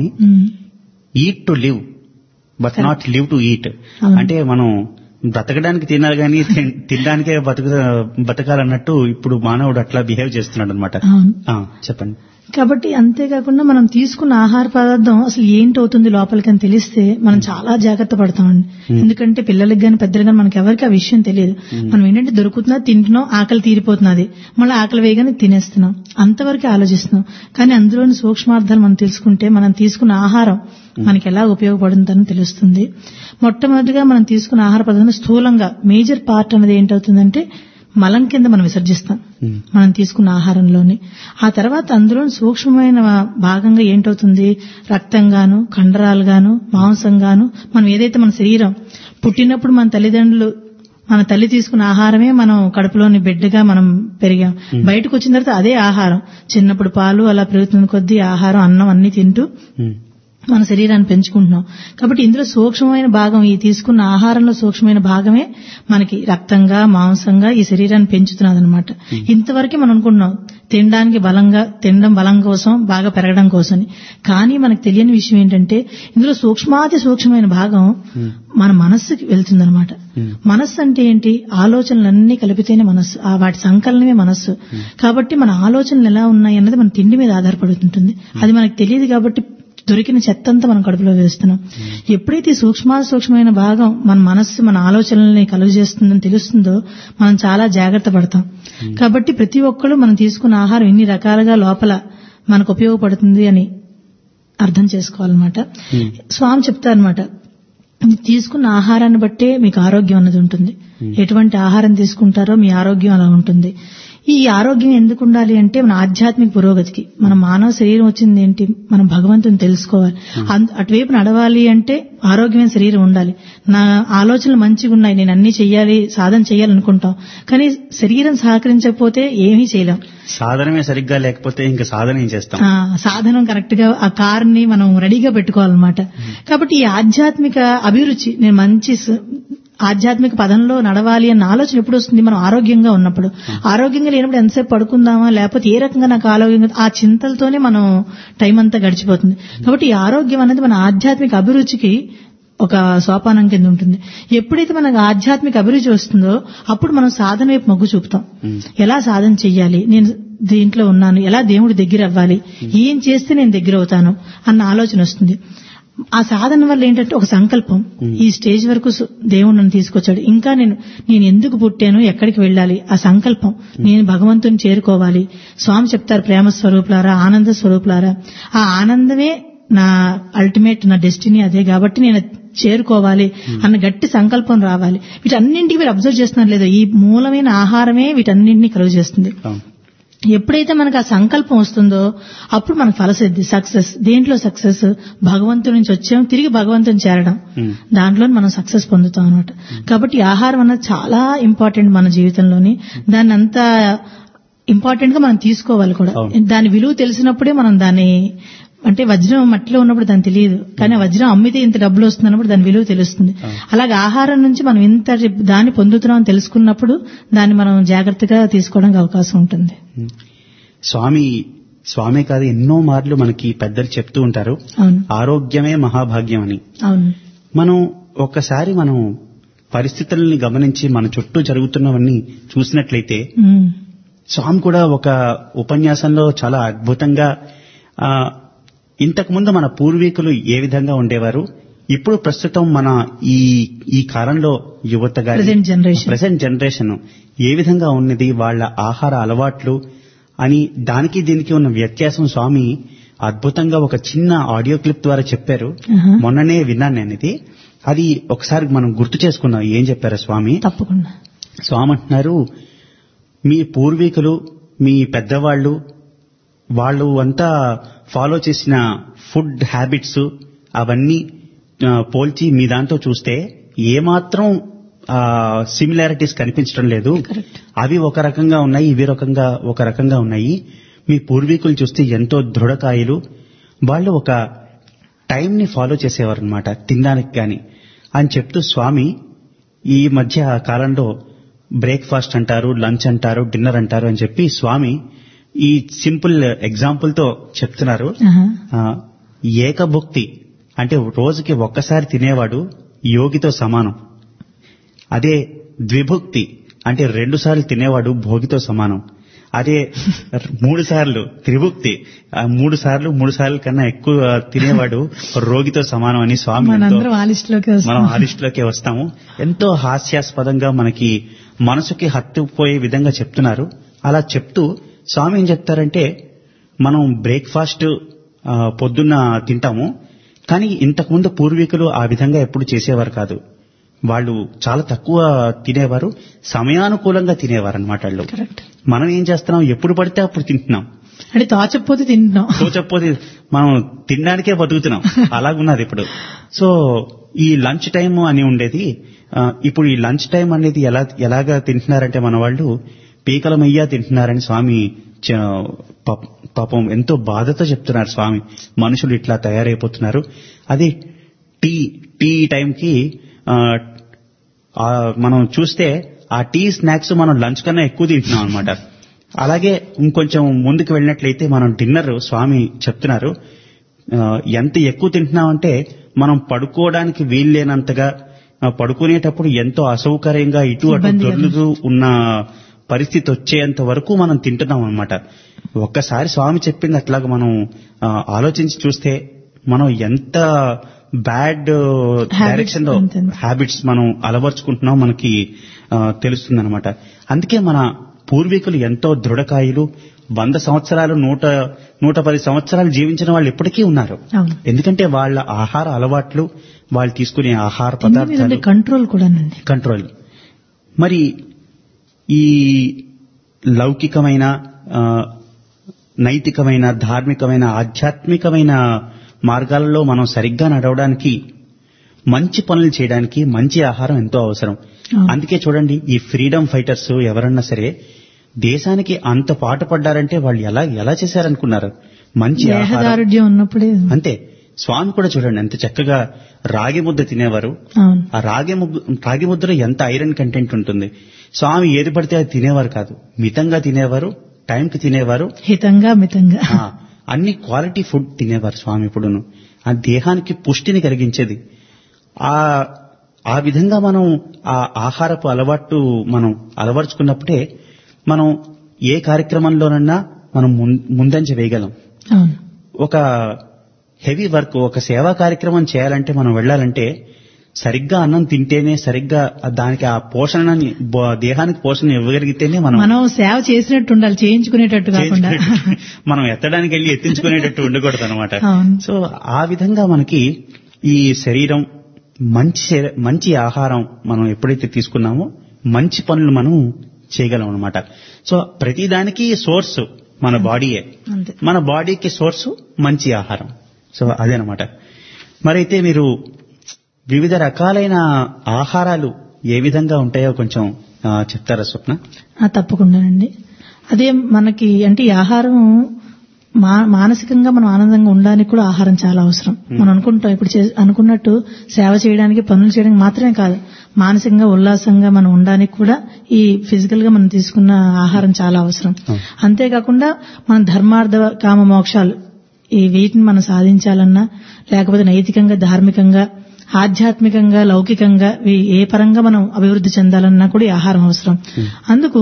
eat to live but not live to eat. అంటే మనం బ్రతకడానికి తినాలి కానీ తినడానికే బతుక బతకాలన్నట్టు ఇప్పుడు మానవుడు అట్లా బిహేవ్ చేస్తున్నాడు అనమాట. చెప్పండి. కాబట్టి అంతేకాకుండా మనం తీసుకున్న ఆహార పదార్థం అసలు ఏంటవుతుంది లోపలికి అని తెలిస్తే మనం చాలా జాగ్రత్త పడతామండి. ఎందుకంటే పిల్లలకి గాని పెద్దలు గాని మనకి ఎవరికి ఆ విషయం తెలియదు. మనం ఏంటంటే దొరుకుతున్నా తింటున్నాం, ఆకలి తీరిపోతున్నది, మళ్ళీ ఆకలి వేయగానే తినేస్తున్నాం, అంతవరకు ఆలోచిస్తున్నాం. కానీ అందులోని సూక్ష్మార్థాలు మనం తెలుసుకుంటే మనం తీసుకున్న ఆహారం మనకి ఎలా ఉపయోగపడుతుందని తెలుస్తుంది. మొట్టమొదటిగా మనం తీసుకున్న ఆహార పదార్థం స్థూలంగా మేజర్ పార్ట్ అనేది ఏంటవుతుందంటే మలం కింద మనం విసర్జిస్తాం మనం తీసుకున్న ఆహారంలోని. ఆ తర్వాత అందులో సూక్ష్మమైన భాగంగా ఏంటవుతుంది, రక్తంగాను, కండరాలుగాను, మాంసంగాను, మనం ఏదైతే మన శరీరం పుట్టినప్పుడు మన తల్లిదండ్రులు మన తల్లి తీసుకున్న ఆహారమే మనం కడుపులోని బిడ్డగా మనం పెరిగాం. బయటకు వచ్చిన తర్వాత అదే ఆహారం, చిన్నప్పుడు పాలు అలా పెరుగుతున్న కొద్దీ ఆహారం, అన్నం అన్ని తింటూ మన శరీరాన్ని పెంచుకుంటున్నాం. కాబట్టి ఇందులో సూక్ష్మమైన భాగం, ఈ తీసుకున్న ఆహారంలో సూక్ష్మమైన భాగమే మనకి రక్తంగా, మాంసంగా ఈ శరీరాన్ని పెంచుతున్నది అనమాట. ఇంతవరకే మనం అనుకుంటున్నాం తినడానికి బలంగా, తినడం బలం కోసం, బాగా పెరగడం కోసం. కానీ మనకు తెలియని విషయం ఏంటంటే ఇందులో సూక్ష్మాతి సూక్ష్మమైన భాగం మన మనస్సుకి వెళ్తుందనమాట. మనస్సు అంటే ఏంటి, ఆలోచనలన్నీ కలిపితేనే మనస్సు, ఆ వాటి సంకలనమే మనస్సు. కాబట్టి మన ఆలోచనలు ఎలా ఉన్నాయి అన్నది మన తిండి మీద ఆధారపడుతుంటుంది. అది మనకు తెలియదు కాబట్టి దొరికిన చెత్తంతా మనం కడుపులో వేస్తున్నాం. ఎప్పుడైతే సూక్ష్మ సూక్ష్మమైన భాగం మన మనస్సు, మన ఆలోచనల్ని కలుగజేస్తుందని తెలుస్తుందో మనం చాలా జాగ్రత్త పడతాం. కాబట్టి ప్రతి ఒక్కళ్ళు మనం తీసుకున్న ఆహారం ఎన్ని రకాలుగా లోపల మనకు ఉపయోగపడుతుంది అని అర్థం చేసుకోవాలన్నమాట. స్వామి చెప్తారనమాట, తీసుకున్న ఆహారాన్ని బట్టే మీకు ఆరోగ్యం అన్నది ఉంటుంది. ఎటువంటి ఆహారం తీసుకుంటారో మీ ఆరోగ్యం అలా ఉంటుంది. ఈ ఆరోగ్యం ఎందుకు ఉండాలి అంటే మన ఆధ్యాత్మిక పురోగతికి. మన మానవ శరీరం వచ్చింది ఏంటి, మనం భగవంతుని తెలుసుకోవాలి. అటువైపు నడవాలి అంటే ఆరోగ్యమైన శరీరం ఉండాలి. నా ఆలోచనలు మంచిగా ఉన్నాయి, నేను అన్ని చెయ్యాలి, సాధన చేయాలనుకుంటాం, కానీ శరీరం సహకరించకపోతే ఏమీ చేయలేం. సాధనమే సరిగ్గా లేకపోతే ఇంకా సాధన ఏం చేస్తాం. సాధనం కరెక్ట్ గా ఆ కారుని మనం రెడీగా పెట్టుకోవాలన్నమాట. కాబట్టి ఈ ఆధ్యాత్మిక అభిరుచి, నేను మంచి ఆధ్యాత్మిక పదంలో నడవాలి అన్న ఆలోచన ఎప్పుడు వస్తుంది? మనం ఆరోగ్యంగా ఉన్నప్పుడు. ఆరోగ్యంగా లేనప్పుడు ఎంతసేపు పడుకుందామా, లేకపోతే ఏ రకంగా నాకు ఆరోగ్యంగా, ఆ చింతలతోనే మనం టైం అంతా గడిచిపోతుంది. కాబట్టి ఈ ఆరోగ్యం అనేది మన ఆధ్యాత్మిక అభిరుచికి ఒక సోపానం కింద ఉంటుంది. ఎప్పుడైతే మనకు ఆధ్యాత్మిక అభిరుచి వస్తుందో అప్పుడు మనం సాధన వైపు మొగ్గు చూపుతాం. ఎలా సాధన చెయ్యాలి, నేను దీంట్లో ఉన్నాను, ఎలా దేవుడి దగ్గర అవ్వాలి, ఏం చేస్తే నేను దగ్గర అవుతాను అన్న ఆలోచన వస్తుంది. ఆ సాధన వల్ల ఏంటంటే ఒక సంకల్పం, ఈ స్టేజ్ వరకు దేవుడు నన్ను తీసుకొచ్చాడు, ఇంకా నేను నేను ఎందుకు పుట్టాను, ఎక్కడికి వెళ్ళాలి, ఆ సంకల్పం, నేను భగవంతుని చేరుకోవాలి. స్వామి చెప్తారు, ప్రేమ స్వరూపులారా, ఆనంద స్వరూపులారా, ఆ ఆనందమే నా అల్టిమేట్, నా డెస్టినీ అదే, కాబట్టి నేను చేరుకోవాలి అన్న గట్టి సంకల్పం రావాలి. వీటన్నింటికి మీరు అబ్జర్వ్ చేస్తున్నారు లేదో, ఈ మూలమైన ఆహారమే వీటన్నింటినీ కలుగు చేస్తుంది. ఎప్పుడైతే మనకు ఆ సంకల్పం వస్తుందో అప్పుడు మనకు ఫలసిద్ధి, సక్సెస్. దేంట్లో సక్సెస్? భగవంతుడి నుంచి వచ్చాం, తిరిగి భగవంతుని చేరడం, దాంట్లో మనం సక్సెస్ పొందుతాం అనమాట. కాబట్టి ఆహారం అన్నది చాలా ఇంపార్టెంట్ మన జీవితంలోని. దాన్ని అంత ఇంపార్టెంట్ గా మనం తీసుకోవాలి కూడా. దాని విలువ తెలిసినప్పుడే మనం దాన్ని, అంటే వజ్రం మట్టిలో ఉన్నప్పుడు దాన్ని తెలియదు, కానీ వజ్రం అమ్మితే ఇంత డబ్బులు వస్తున్నప్పుడు దాని విలువ తెలుస్తుంది. అలాగే ఆహారం నుంచి మనం ఇంత దాన్ని పొందుతున్నాం అని తెలుసుకున్నప్పుడు దాన్ని మనం జాగ్రత్తగా తీసుకోవడానికి అవకాశం ఉంటుంది. స్వామి స్వామి కాదు, ఎన్నో మార్లు మనకి పెద్దలు చెప్తూ ఉంటారు, ఆరోగ్యమే మహాభాగ్యం అని. అవును. మనం ఒక్కసారి మనం పరిస్థితుల్ని గమనించి మన చుట్టూ జరుగుతున్నవన్నీ చూసినట్లయితే, స్వామి కూడా ఒక ఉపన్యాసంలో చాలా అద్భుతంగా ఇంతకుముందు మన పూర్వీకులు ఏ విధంగా ఉండేవారు, ఇప్పుడు ప్రస్తుతం మన ఈ ఈ కాలంలో యువత గారి ప్రెసెంట్ జనరేషన్ ఏ విధంగా ఉన్నది, వాళ్ళ ఆహార అలవాట్లు అని దానికి దీనికి ఉన్న వ్యత్యాసం స్వామి అద్భుతంగా ఒక చిన్న ఆడియో క్లిప్ ద్వారా చెప్పారు. మొన్ననే విన్నాను నేను ఇది. అది ఒకసారి మనం గుర్తు చేసుకున్నాం. ఏం చెప్పారు స్వామి? తప్పకుండా. స్వామి అంటున్నారు, మీ పూర్వీకులు, మీ పెద్దవాళ్ళు, వాళ్ళు అంతా ఫాలో చేసిన ఫుడ్ హ్యాబిట్స్ అవన్నీ పోల్చి మీ దాంతో చూస్తే ఏమాత్రం సిమిలారిటీస్ కనిపించడం లేదు. అవి ఒక రకంగా ఉన్నాయి, ఇవి రకంగా ఒక రకంగా ఉన్నాయి. మీ పూర్వీకులు చూస్తే ఎంతో దృఢకాయలు, వాళ్ళు ఒక టైంని ఫాలో చేసేవారు అనమాట తినడానికి కానీ అని చెప్తూ స్వామి ఈ మధ్య కాలంలో బ్రేక్ఫాస్ట్ అంటారు, లంచ్ అంటారు, డిన్నర్ అంటారు అని చెప్పి స్వామి ఈ సింపుల్ ఎగ్జాంపుల్ తో చెప్తున్నారు. ఏకభుక్తి అంటే రోజుకి ఒక్కసారి తినేవాడు యోగితో సమానం. అదే ద్విభుక్తి అంటే రెండు సార్లు తినేవాడు భోగితో సమానం. అదే మూడు సార్లు త్రిభుక్తి, మూడు సార్లు మూడు సార్లు కన్నా ఎక్కువ తినేవాడు రోగితో సమానం అని స్వామి మనం ఆ లిస్టులోకి వస్తాము. ఎంతో హాస్యాస్పదంగా మనకి మనసుకి హత్తుకుపోయే విధంగా చెప్తున్నారు. అలా చెప్తూ స్వామి ఏం చెప్తారంటే, మనం బ్రేక్ఫాస్ట్ పొద్దున్న తింటాము, కానీ ఇంతకుముందు పూర్వీకులు ఆ విధంగా ఎప్పుడు చేసేవారు కాదు. వాళ్ళు చాలా తక్కువ తినేవారు, సమయానుకూలంగా తినేవారు అనమాట. వాళ్ళు మనం ఏం చేస్తున్నాం, ఎప్పుడు పడితే అప్పుడు తింటున్నాం, అంటే తోచకపోతే తింటున్నాం, తోచకపోతే మనం తినడానికే బతుకుతున్నాం. అలాగున్నది ఇప్పుడు. సో ఈ లంచ్ టైం అని ఉండేది, ఇప్పుడు ఈ లంచ్ టైం అనేది ఎలా ఎలాగా తింటున్నారంటే మన వాళ్ళు పీకలమయ్యా తింటున్నారని స్వామి పాపం ఎంతో బాధతో చెప్తున్నారు. స్వామి మనుషులు ఇట్లా తయారైపోతున్నారు. అది టీ టీ టైంకి మనం చూస్తే ఆ టీ స్నాక్స్ మనం లంచ్ కన్నా ఎక్కువ తింటున్నాం అనమాట. అలాగే ఇంకొంచెం ముందుకు వెళ్ళినట్లయితే మనం డిన్నర్ స్వామి చెప్తున్నారు, ఎంత ఎక్కువ తింటున్నామంటే మనం పడుకోవడానికి వీల్లేనంతగా, పడుకునేటప్పుడు ఎంతో అసౌకర్యంగా ఇటు అటు దొర్లుతూ ఉన్న పరిస్థితి వచ్చేంత వరకు మనం తింటున్నాం అనమాట. ఒక్కసారి స్వామి చెప్పింది అట్లాగా మనం ఆలోచించి చూస్తే మనం ఎంత బ్యాడ్ డైరెక్షన్ లో హ్యాబిట్స్ మనం అలవర్చుకుంటున్నాం మనకి తెలుస్తుంది అనమాట. అందుకే మన పూర్వీకులు ఎంతో దృఢకాయులు, వంద సంవత్సరాలు నూట నూట పది సంవత్సరాలు జీవించిన వాళ్ళు ఇప్పటికీ ఉన్నారు. ఎందుకంటే వాళ్ళ ఆహార అలవాట్లు, వాళ్ళు తీసుకునే ఆహార పదార్థాలు కంట్రోల్ కూడా కంట్రోల్. మరి ఈ లౌకికమైన, నైతికమైన, ధార్మికమైన, ఆధ్యాత్మికమైన మార్గాలలో మనం సరిగ్గా నడవడానికి, మంచి పనులు చేయడానికి మంచి ఆహారం ఎంతో అవసరం. అందుకే చూడండి, ఈ ఫ్రీడమ్ ఫైటర్స్ ఎవరన్నా సరే దేశానికి అంత పాటుపడ్డారంటే వాళ్ళు ఎలా ఎలా చేశారనుకున్నారు? మంచి ఆహారం ఉన్నప్పుడే. అంతే, స్వామి కూడా చూడండి ఎంత చక్కగా రాగి ముద్ద తినేవారు. అవును. ఆ రాగి ముగ్గు రాగి ముద్దలో ఎంత ఐరన్ కంటెంట్ ఉంటుంది. స్వామి ఏది పడితే అది తినేవారు కాదు, మితంగా తినేవారు, టైంకి తినేవారు, హితంగా మితంగా. ఆ, అన్ని క్వాలిటీ ఫుడ్ తినేవారు స్వామి. ఇప్పుడును ఆ దేహానికి పుష్టిని కలిగించేది. ఆ ఆ విధంగా మనం ఆ ఆహారపు అలవాటు మనం అలవర్చుకున్నప్పుడే మనం ఏ కార్యక్రమంలోనన్నా మనం ముం- ముందంజ వేయగలం. అవును. ఒక హెవీ వర్క్, ఒక సేవా కార్యక్రమం చేయాలంటే మనం వెళ్ళాలంటే సరిగ్గా అన్నం తింటేనే, సరిగ్గా దానికి ఆ పోషణని బ- దేహానికి పోషణ ఇవ్వగలిగితేనే మనం మనం సేవ చేసినట్టు ఉండాలి, చేయించుకునేటట్టు కాకుండా. చేయించుకునేటట్టు. మనం ఎత్తడానికి వెళ్ళి ఎత్తించుకునేటట్టు ఉండకూడదు అనమాట. అవును. సో ఆ విధంగా మనకి ఈ శరీరం మంచి శరీ- మంచి ఆహారం మనం ఎప్పుడైతే తీసుకున్నామో మంచి పనులు మనం చేయగలం అనమాట. సో ప్రతిదానికి సోర్స్ మన బాడీయే. అంతే. మన బాడీకి సోర్సు మంచి ఆహారం. సో అదేనమాట. మరైతే మీరు వివిధ రకాలైన ఆహారాలు ఏ విధంగా ఉంటాయో కొంచెం ఆ, చెప్తారా స్వప్న? ఆ, తప్పకుండానండి. అదే మనకి అంటే ఈ ఆహారం మా మానసికంగా మనం ఆనందంగా ఉండడానికి కూడా ఆహారం చాలా అవసరం. మనం అనుకుంటాం ఇప్పుడు చే- అనుకున్నట్టు సేవ చేయడానికి, పనులు చేయడానికి మాత్రమే కాదు, మానసికంగా ఉల్లాసంగా మనం ఉండడానికి కూడా ఈ ఫిజికల్ గా మనం తీసుకున్న ఆహారం చాలా అవసరం. అంతేకాకుండా మన ధర్మార్థ కామ మోక్షాలు ఈ వీటిని మనం సాధించాలన్నా, లేకపోతే నైతికంగా, ధార్మికంగా, ఆధ్యాత్మికంగా, లౌకికంగా ఈ- ఏ పరంగా మనం అభివృద్ధి చెందాలన్నా కూడా ఈ ఆహారం అవసరం. అందుకు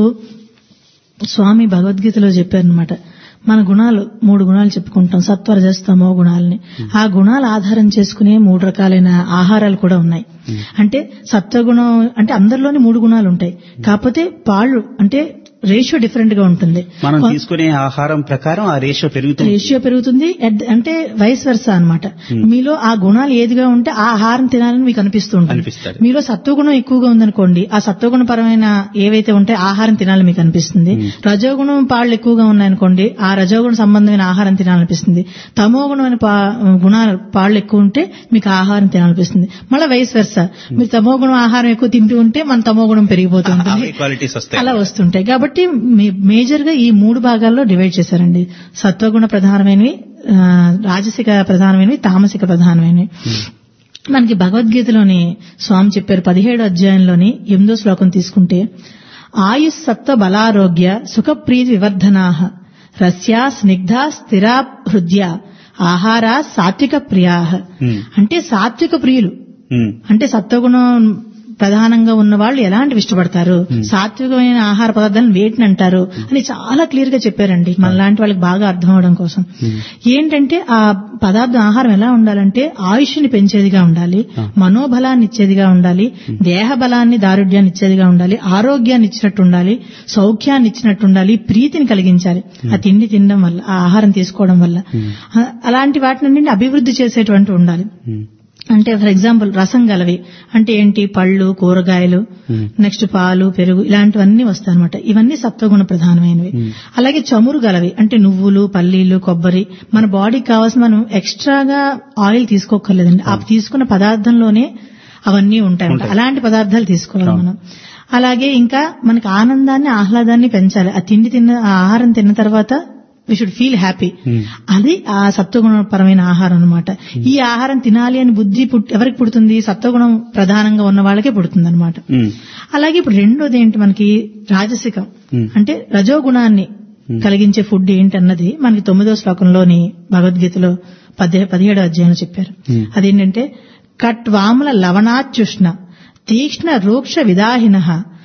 స్వామి భగవద్గీతలో చెప్పారనమాట. మన గుణాలు మూడు గుణాలు చెప్పుకుంటాం, సత్వ రజస్ తమో గుణాలని. ఆ గుణాలు ఆధారం చేసుకునే మూడు రకాలైన ఆహారాలు కూడా ఉన్నాయి. అంటే సత్వగుణం అంటే అందరిలోని మూడు గుణాలు ఉంటాయి, కాకపోతే పాళ్ళు అంటే రేషియో డిఫరెంట్ గా ఉంటుంది. మనం తీసుకునే ఆహారం ప్రకారం ఆ రేషియో పెరుగుతుంది. రేషియో పెరుగుతుంది. at- అంటే వైస్ వర్సా అన్నమాట. మీలో ఆ గుణాలు ఏదిగా ఉంటే ఆ ఆహారం తినాలని మీకు అనిపిస్తూ ఉంటుంది. అనిపిస్తుంది. మీలో సత్వగుణం ఎక్కువగా ఉందనుకోండి, ఆ సత్వగుణపరమైన ఏవైతే ఉంటాయో ఆహారం తినాలని మీకు అనిపిస్తుంది. రజోగుణం పాళ్ళు ఎక్కువగా ఉన్నాయనుకోండి, ఆ రజోగుణ సంబంధమైన ఆహారం తినాలనిపిస్తుంది. తమో గుణమైన పా- గుణాలు పాళ్ళు ఎక్కువ ఉంటే మీకు ఆహారం తినాలనిపిస్తుంది. మళ్ళీ వైస్ వర్సా, మీరు తమో గుణం ఆహారం ఎక్కువ తింటూ ఉంటే మన తమో గుణం పెరిగిపోతుంది. క్వాలిటీస్ వస్తాయి. అలా వస్తుంటాయి. కాబట్టి మేజర్ గా ఈ మూడు భాగాల్లో డివైడ్ చేశారండి. సత్వగుణ ప్రధానమైనవి, ఆ, రాజసిక ప్రధానమైనవి, తామసిక ప్రధానమైనవి. మనకి భగవద్గీతలోని స్వామి చెప్పారు పదిహేడు అధ్యాయంలోని ఎనిమిదో శ్లోకం తీసుకుంటే, ఆయుస్ సత్వ బలారోగ్య సుఖప్రీతి వివర్ధనాః రస్యా స్నిగ్ధా స్థిరా హృద్య ఆహారా సాత్విక ప్రియాః. Hmm. అంటే సాత్విక ప్రియులు ఉమ్, అంటే సత్వగుణం ప్రధానంగా ఉన్న వాళ్ళు ఎలాంటివి ఇష్టపడతారు, సాత్వికమైన ఆహార పదార్థాలను వేటిని అంటారు అని చాలా క్లియర్ గా చెప్పారండి, మనలాంటి వాళ్ళకి బాగా అర్థం అవడం కోసం. ఏంటంటే ఆ పదార్థం ఆహారం ఎలా ఉండాలంటే ఆయుష్ని పెంచేదిగా ఉండాలి, మనోబలాన్ని ఇచ్చేదిగా ఉండాలి, దేహ బలాన్ని దారుఢ్యాన్ని ఇచ్చేదిగా ఉండాలి, ఆరోగ్యాన్ని ఇచ్చినట్టు ఉండాలి, సౌఖ్యాన్ని ఇచ్చినట్టు ఉండాలి, ప్రీతిని కలిగించాలి ఆ తిండి తినడం వల్ల, ఆ ఆహారం తీసుకోవడం వల్ల. ఆ- అలాంటి వాటిని అభివృద్ధి చేసేటువంటి ఉండాలి. ఉమ్, అంటే ఫర్ ఎగ్జాంపుల్ రసం గలవి అంటే ఏంటి, పళ్ళు, కూరగాయలు, నెక్స్ట్ పాలు, పెరుగు ఇలాంటివన్నీ వస్తాయన్నమాట. ఇవన్నీ సత్వగుణ ప్రధానమైనవి. అలాగే చమురు గలవి అంటే నువ్వులు, పల్లీలు, కొబ్బరి. మన బాడీకి కావాల్సిన మనం ఎక్స్ట్రాగా ఆయిల్ తీసుకోకర్లేదండి, ఆ తీసుకున్న పదార్థంలోనే అవన్నీ ఉంటాయి. అలాంటి పదార్థాలు తీసుకోవాలి మనం. అలాగే ఇంకా మనకి ఆనందాన్ని, ఆహ్లాదాన్ని పెంచాలి. ఆ తిండి తిన్న ఆ ఆహారం తిన్న తర్వాత వి షుడ్ ఫీల్ హ్యాపీ. అది ఆ సత్వగుణపరమైన ఆహారం అన్నమాట. ఈ ఆహారం తినాలి అని బుద్ధి పుట్- ఎవరికి పుడుతుంది, సత్వగుణం ప్రధానంగా ఉన్న వాళ్ళకే పుడుతుంది అనమాట. ఉమ్, అలాగే ఇప్పుడు రెండోది ఏంటి మనకి రాజసికం Hmm. అంటే రజోగుణాన్ని కలిగించే ఫుడ్ ఏంటన్నది మనకి తొమ్మిదో శ్లోకంలోని భగవద్గీతలో పదే పదిహేడో అధ్యాయంలో చెప్పారు. Hmm. అదేంటంటే కట్వాముల లవణాచ్యుష్ణ తీక్ష్ణ రూక్ష విదాహిన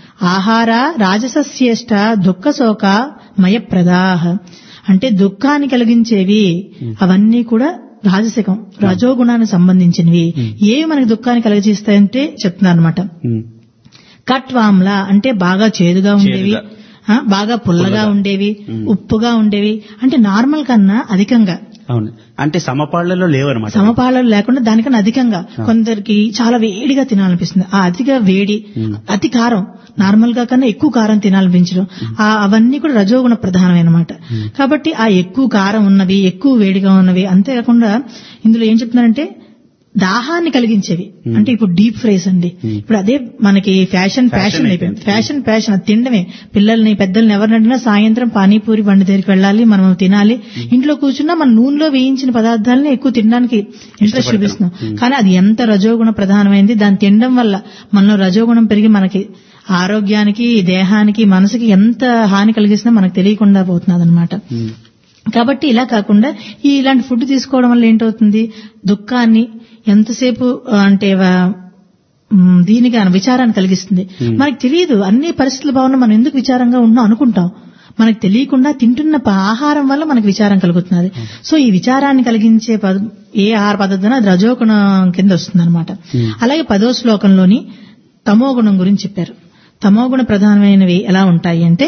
ఆహార రాజసస్యేష్ట దుఃఖ శోక మయప్రదాహ. అంటే దుఃఖాన్ని కలిగించేవి అవన్నీ కూడా రాజసికం, రజోగుణానికి సంబంధించినవి. ఏవి మనకి దుఃఖాన్ని కలిగజేస్తాయంటే చెప్తున్నారు అనమాట. ఉమ్, కట్వామ్లా అంటే బాగా చేదుగా ఉండేవి, చేదుగా. ఆ, బాగా పుల్లగా ఉండేవి, ఉప్పుగా ఉండేవి, అంటే నార్మల్ కన్నా అధికంగా, అవును. అంటే సమపాళ్లలో లేవన్నమాట. సమపాలలు లేకుండా దానికన్నా అధికంగా. కొందరికి చాలా వేడిగా తినాలనిపిస్తుంది, ఆ అతిగా వేడి, అతి కారం, నార్మల్ గా కన్నా ఎక్కువ కారం తినాలనిపించడం, ఆ అవన్నీ కూడా రజోగుణ ప్రధానమైనమాట. కాబట్టి ఆ ఎక్కువ కారం ఉన్నవి, ఎక్కువ వేడిగా ఉన్నవి, అంతేకాకుండా ఇందులో ఏం చెప్తున్నారంటే దాహాన్ని కలిగించేవి. అంటే ఇప్పుడు డీప్ ఫ్రైస్ అండి, ఇప్పుడు అదే మనకి ఫ్యాషన్ ఫ్యాషన్ అయిపోయింది. ఫ్యాషన్ ఫ్యాషన్ అది తినడమే. పిల్లల్ని పెద్దల్ని ఎవరిని అడిగినా సాయంత్రం పానీపూరి బండి దగ్గరికి వెళ్ళాలి, మనం తినాలి. ఇంట్లో కూర్చున్నా మన నూనెలో వేయించిన పదార్థాలని ఎక్కువ తినడానికి ఇంట్రెస్ట్ చూపిస్తున్నాం. కానీ అది ఎంత రజోగుణ ప్రధానమైంది. దాన్ని తినడం వల్ల మనలో రజోగుణం పెరిగి మనకి ఆరోగ్యానికి, దేహానికి, మనసుకి ఎంత హాని కలిగిస్తున్నా మనకు తెలియకుండా పోతున్నది అనమాట. కాబట్టి ఇలా కాకుండా ఈ ఇలాంటి ఫుడ్ తీసుకోవడం వల్ల ఏంటవుతుంది, దుఃఖాన్ని ఎంతసేపు అంటే దీనికి విచారాన్ని కలిగిస్తుంది. మనకు తెలియదు అన్ని పరిస్థితుల భావన మనం ఎందుకు విచారంగా ఉంటున్నాం అనుకుంటాం. మనకు తెలియకుండా తింటున్న ఆహారం వల్ల మనకు విచారం కలుగుతున్నది. సో ఈ విచారాన్ని కలిగించే ఏ ఆహార పద్ధతి అది రజోగుణం కింద వస్తుంది అనమాట. అలాగే పదో శ్లోకంలోని తమోగుణం గురించి చెప్పారు. తమోగుణ ప్రధానమైనవి ఎలా ఉంటాయి అంటే,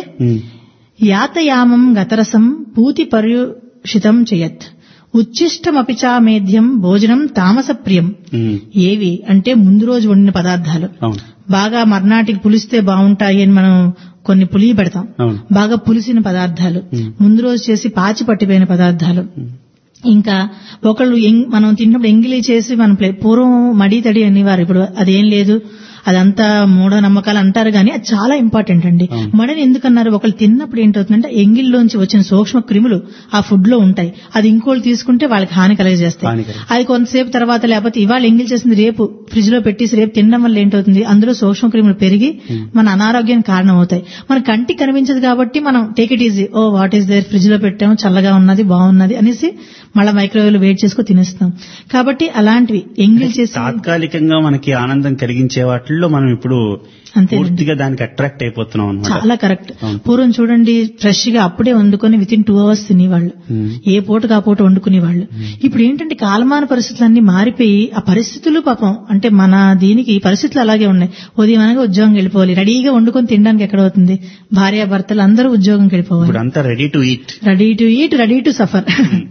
యాతయామం గతరసం పూతి పర్యుషితం చేయత్ ఉచ్చిష్టమపిచా మేధ్యం భోజనం తామస ప్రియం. ఏవి అంటే ముందు రోజు వండిన పదార్థాలు బాగా మర్నాటికి పులిస్తే బాగుంటాయి అని మనం కొన్ని పులియ పెడతాం. బాగా పులిసిన పదార్థాలు, ముందు రోజు చేసి పాచి పట్టిపోయిన పదార్థాలు. ఇంకా ఒకళ్ళు మనం తిన్నప్పుడు ఎంగిలి చేసి మనం పూర్వం మడి తడి అనేవారు, ఇప్పుడు అదేం లేదు. అదంతా మూఢ నమ్మకాలు అంటారు కానీ అది చాలా ఇంపార్టెంట్ అండి. మడని ఎందుకన్నారు, ఒకళ్ళు తిన్నప్పుడు ఏంటవుతుందంటే ఎంగిల్లోంచి వచ్చిన సూక్ష్మ క్రిములు ఆ ఫుడ్ లో ఉంటాయి. అది ఇంకోళ్ళు తీసుకుంటే వాళ్ళకి హాని కలగజేస్తాయి. అది కొంతసేపు తర్వాత లేకపోతే ఇవాళ ఎంగిల్ చేసింది రేపు ఫ్రిడ్జ్ లో పెట్టేసి రేపు తినడం వల్ల ఏంటవుతుంది, అందులో సూక్ష్మ క్రిములు పెరిగి మన అనారోగ్యానికి కారణం అవుతాయి. మన కంటికి కనిపించదు కాబట్టి మనం take it easy, oh what is there, fridge లో పెట్టాము చల్లగా ఉన్నది బాగున్నది అనేసి మళ్ళీ మైక్రోవేవ్ లో వెయిట్ చేసుకుని తినేస్తాం. కాబట్టి అలాంటివి ఎంగిల్ చేసి తాత్కాలికంగా మనకి ఆనందం కలిగించే వాటిల్లో మనం ఇప్పుడు పూర్తిగా దానికి అట్రాక్ట్ అయిపోతున్నాం అన్నమాట. చాలా కరెక్ట్. పూర్వం చూడండి ఫ్రెష్ గా అప్పుడే వండుకొని విత్ ఇన్ టూ అవర్స్ తినేవాళ్ళు, ఏ పూటకు ఆ పూట వండుకునేవాళ్ళు. ఇప్పుడు ఏంటంటే కాలమాన పరిస్థితులన్నీ మారిపోయి ఆ పరిస్థితులు పాపం అంటే మన దీనికి పరిస్థితులు అలాగే ఉన్నాయి. ఉదయం అనగా ఉద్యోగం వెళ్ళిపోవాలి, రెడీగా వండుకొని తినడానికి ఎక్కడ అవుతుంది, భార్యాభర్తలు అందరూ ఉద్యోగం వెళ్ళిపోవాలి, ready to eat ready to eat ready to suffer.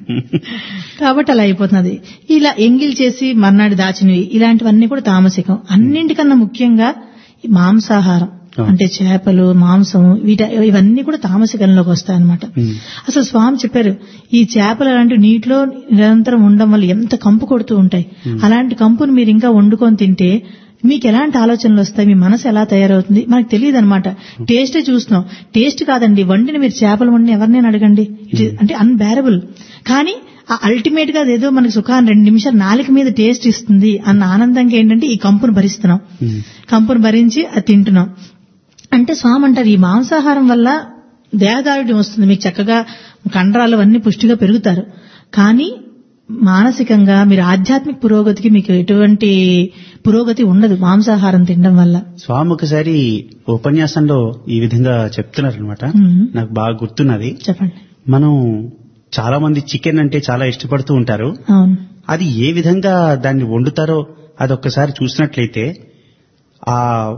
కాబట్టి అలా అయిపోతున్నది. ఇలా ఎంగిల్ చేసి మర్నాడు దాచినవి ఇలాంటివన్నీ కూడా తామసికం. అన్నింటికన్నా ముఖ్యంగా మాంసాహారం అంటే చేపలు, మాంసం, వీట ఇవన్నీ కూడా తామసికంలోకి వస్తాయన్నమాట. అసలు స్వామి చెప్పారు, ఈ చేపలు అలాంటి నీటిలో నిరంతరం ఉండడం వల్ల ఎంత కంపు కొడుతూ ఉంటాయి. అలాంటి కంపును మీరు ఇంకా వండుకొని తింటే మీకు ఎలాంటి ఆలోచనలు వస్తాయి, మీ మనసు ఎలా తయారవుతుంది మనకు తెలియదు అనమాట. టేస్టే చూస్తున్నాం, టేస్ట్ కాదండి వండిన మీరు చేపలు వండిన ఎవరినైనా అడగండి, అంటే అన్బేరబుల్. కానీ అల్టిమేట్ గా అదేదో మనకి సుఖాన్ని రెండు నిమిషాలు నాలుక మీద టేస్ట్ ఇస్తుంది అన్న ఆనందంగా ఏంటంటే ఈ కంపును భరిస్తున్నాం, కంపును భరించి అది తింటున్నాం. అంటే స్వామి అంటారు ఈ మాంసాహారం వల్ల దేహదారుడ్యం వస్తుంది, మీకు చక్కగా కండరాలు అన్ని పుష్టిగా పెరుగుతారు. కానీ మానసికంగా మీరు ఆధ్యాత్మిక పురోగతికి మీకు ఎటువంటి పురోగతి ఉండదు మాంసాహారం తినడం వల్ల. స్వామి ఒకసారి ఉపన్యాసంలో ఈ విధంగా చెప్తున్నారనమాట, నాకు బాగా గుర్తున్నది. చెప్పండి. మనం చాలా మంది చికెన్ అంటే చాలా ఇష్టపడుతూ ఉంటారు. అది ఏ విధంగా దాన్ని వండుతారో అది ఒక్కసారి చూసినట్లయితే ఆ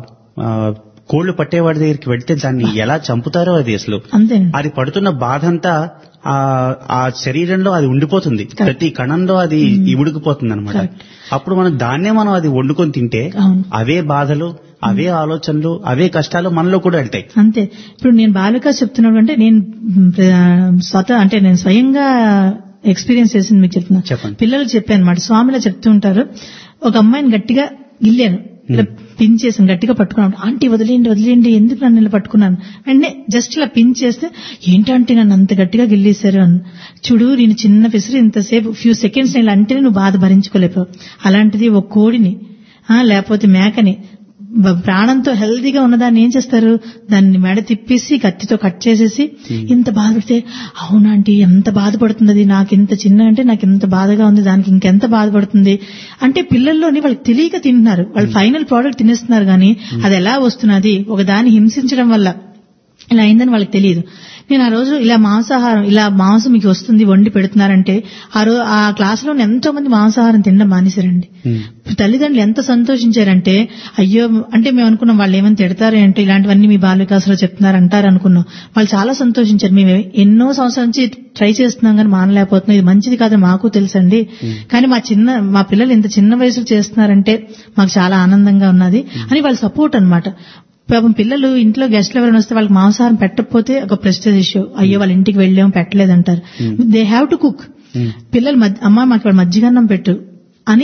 కోళ్లు పట్టేవాడి దగ్గరికి వెళ్తే దాన్ని ఎలా చంపుతారో అది అసలు అది పడుతున్న బాధ అంతా ఆ శరీరంలో అది ఉండిపోతుంది, ప్రతి కణంలో అది ఇముడికిపోతుంది అనమాట. అప్పుడు మనం దాన్నే మనం అది వండుకొని తింటే అవే బాధలు, అవే ఆలోచనలు, అవే కష్టాలు మనలో కూడా వెళ్తాయి. అంతే. ఇప్పుడు నేను బాలిక చెప్తున్నాడు అంటే నేను స్వత అంటే నేను స్వయంగా ఎక్స్పీరియన్స్ చేసింది మీకు చెప్తున్నా. పిల్లలు చెప్పాను అనమాట. స్వామిలో చెప్తూ ఉంటారు, ఒక అమ్మాయిని గట్టిగా గిల్లాను, ఇలా పిన్ చేసాను, గట్టిగా పట్టుకున్నాను. ఆంటీ వదిలేండి వదిలేండి ఎందుకు నన్ను ఇలా పట్టుకున్నాను అంటే జస్ట్ ఇలా పిన్ చేస్తే ఏంటంటే నన్ను అంత గట్టిగా గిల్లేశారు అని. చూడు నేను చిన్న పిసిరి ఇంతసేపు ఫ్యూ సెకండ్స్ ఇలా అంటేనే నువ్వు బాధ భరించుకోలేవు. అలాంటిది ఒక కోడిని లేకపోతే మేకని ప్రాణంతో హెల్దీగా ఉన్నదాన్ని ఏం చేస్తారు, దాన్ని మెడ తిప్పేసి కత్తితో కట్ చేసేసి ఇంత బాధపడితే అవునాంటీ ఎంత బాధపడుతుంది అది, నాకు ఇంత చిన్న అంటే నాకు ఇంత బాధగా ఉంది, దానికి ఇంకెంత బాధపడుతుంది అంటే పిల్లల్లోని వాళ్ళకి తెలియక తింటున్నారు, వాళ్ళు ఫైనల్ ప్రోడక్ట్ తినేస్తున్నారు. కానీ అది ఎలా వస్తున్నది, ఒక దాన్ని హింసించడం వల్ల ఇలా అయిందని వాళ్ళకి తెలియదు. నేను ఆ రోజు ఇలా మాంసాహారం ఇలా మాంసం మీకు వస్తుంది వండి పెడుతున్నారంటే ఆ రోజు ఆ క్లాసులో ఎంతో మంది మాంసాహారం తినడం మానేశారండి. తల్లిదండ్రులు ఎంత సంతోషించారంటే అయ్యో అంటే మేము అనుకున్నాం వాళ్ళు ఏమని తిడతారు అంటే ఇలాంటివన్నీ మీ బాల వికాసంలో చెప్తున్నారు అంటారు అనుకున్నాం. వాళ్ళు చాలా సంతోషించారు. మేము ఎన్నో సంవత్సరాల నుంచి ట్రై చేస్తున్నాం కానీ మానలేకపోతున్నాం, ఇది మంచిది కాదని మాకు తెలుసండి, కానీ మా చిన్న మా పిల్లలు ఇంత చిన్న వయసులో చేస్తున్నారంటే మాకు చాలా ఆనందంగా ఉన్నది అని వాళ్ళ సపోర్ట్ అనమాట. పాపం పిల్లలు ఇంట్లో గెస్ట్లు ఎవరైనా వస్తే వాళ్ళకి మాంసాహారం పెట్టకపోతే ఒక ప్రెస్టేజ్ ఇష్యూ, అయ్యో వాళ్ళ ఇంటికి వెళ్ళాము పెట్టలేదంటారు. They have to cook. పిల్లలు అమ్మ మాకు మజ్జిగన్నం పెట్టు అని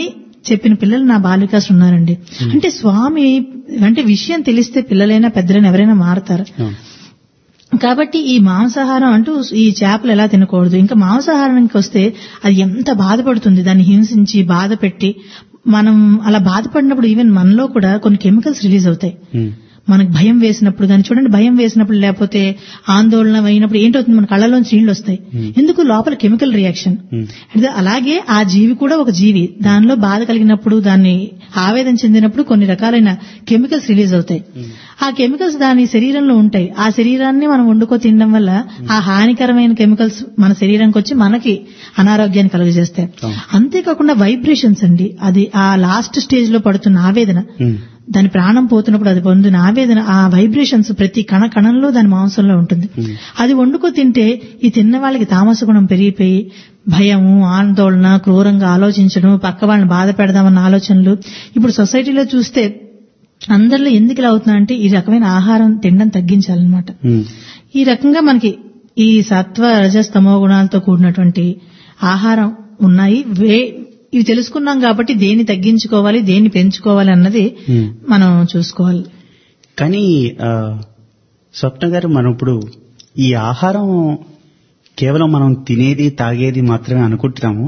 చెప్పిన పిల్లలు నా బాలికాస్ ఉన్నారండి. అంటే స్వామి అంటే విషయం తెలిస్తే పిల్లలైనా పెద్దలైనా ఎవరైనా మారతారు. కాబట్టి ఈ మాంసాహారం అంటూ ఈ చేపలు ఎలా తినకూడదు, ఇంకా మాంసాహారానికి వస్తే అది ఎంత బాధపడుతుంది, దాన్ని హింసించి బాధ పెట్టి మనం అలా బాధపడినప్పుడు ఈవెన్ మనలో కూడా కొన్ని కెమికల్స్ రిలీజ్ అవుతాయి. మనకు భయం వేసినప్పుడు కానీ చూడండి, భయం వేసినప్పుడు లేకపోతే ఆందోళన అయినప్పుడు ఏంటవుతుంది, మన కళ్ళలోంచి నీళ్లు వస్తాయి. ఎందుకు, లోపల కెమికల్ రియాక్షన్. అలాగే ఆ జీవి కూడా ఒక జీవి, దానిలో బాధ కలిగినప్పుడు దాన్ని ఆవేదన చెందినప్పుడు కొన్ని రకాలైన కెమికల్స్ రిలీజ్ అవుతాయి. ఆ కెమికల్స్ దాని శరీరంలో ఉంటాయి. ఆ శరీరాన్ని మనం వండుకో తినడం వల్ల ఆ హానికరమైన కెమికల్స్ మన శరీరానికి వచ్చి మనకి అనారోగ్యాన్ని కలుగజేస్తాయి. అంతేకాకుండా వైబ్రేషన్స్ అండి, అది ఆ లాస్ట్ స్టేజ్ లో పడుతున్న ఆవేదన, దాని ప్రాణం పోతున్నప్పుడు అది పొందిన ఆవేదన, ఆ వైబ్రేషన్స్ ప్రతి కణ కణంలో దాని మాంసంలో ఉంటుంది. అది వండుకో తింటే ఈ తిన్న వాళ్ళకి తామస గుణం పెరిగిపోయి భయము, ఆందోళన, క్రూరంగా ఆలోచించడం, పక్క వాళ్ళని బాధ పెడదామన్న ఆలోచనలు. ఇప్పుడు సొసైటీలో చూస్తే అందరిలో ఎందుకు ఇలా అవుతుందంటే ఈ రకమైన ఆహారం తినడం తగ్గించాలన్నమాట. ఈ రకంగా మనకి ఈ సత్వ రజస్ తమో గుణాలతో కూడినటువంటి ఆహారం ఉన్నాయి. వే ఇవి తెలుసుకున్నాం కాబట్టి దేన్ని తగ్గించుకోవాలి, దేన్ని పెంచుకోవాలి అన్నది మనం చూసుకోవాలి. కానీ స్వప్న గారు, మనం ఇప్పుడు ఈ ఆహారం కేవలం మనం తినేది తాగేది మాత్రమే అనుకుంటున్నాము.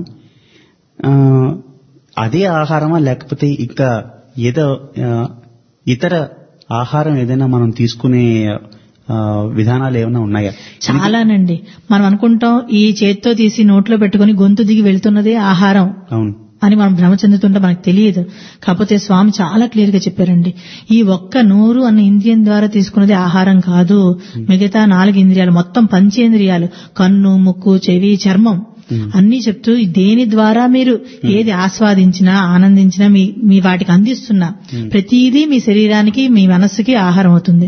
అదే ఆహారమా, లేకపోతే ఇంకా ఏదో ఇతర ఆహారం ఏదైనా మనం తీసుకునే విధానాలు ఏమైనా ఉన్నాయా? చాలానండి. మనం అనుకుంటాం ఈ చేత్తో తీసి నోట్లో పెట్టుకుని గొంతు దిగి వెళ్తున్నదే ఆహారం అని మనం భ్రమ చెందుతుంటే మనకు తెలియదు. కాకపోతే స్వామి చాలా క్లియర్ గా చెప్పారండి, ఈ ఒక్క నోరు అన్న ఇంద్రియం ద్వారా తీసుకున్నది ఆహారం కాదు. మిగతా నాలుగు ఇంద్రియాలు, మొత్తం పంచేంద్రియాలు, కన్ను, ముక్కు, చెవి, చర్మం అన్ని చెప్తూ దేని ద్వారా మీరు ఏది ఆస్వాదించినా ఆనందించినా మీ మీ వాటికి అందిస్తున్నా ప్రతిదీ మీ శరీరానికి మీ మనస్సుకి ఆహారం అవుతుంది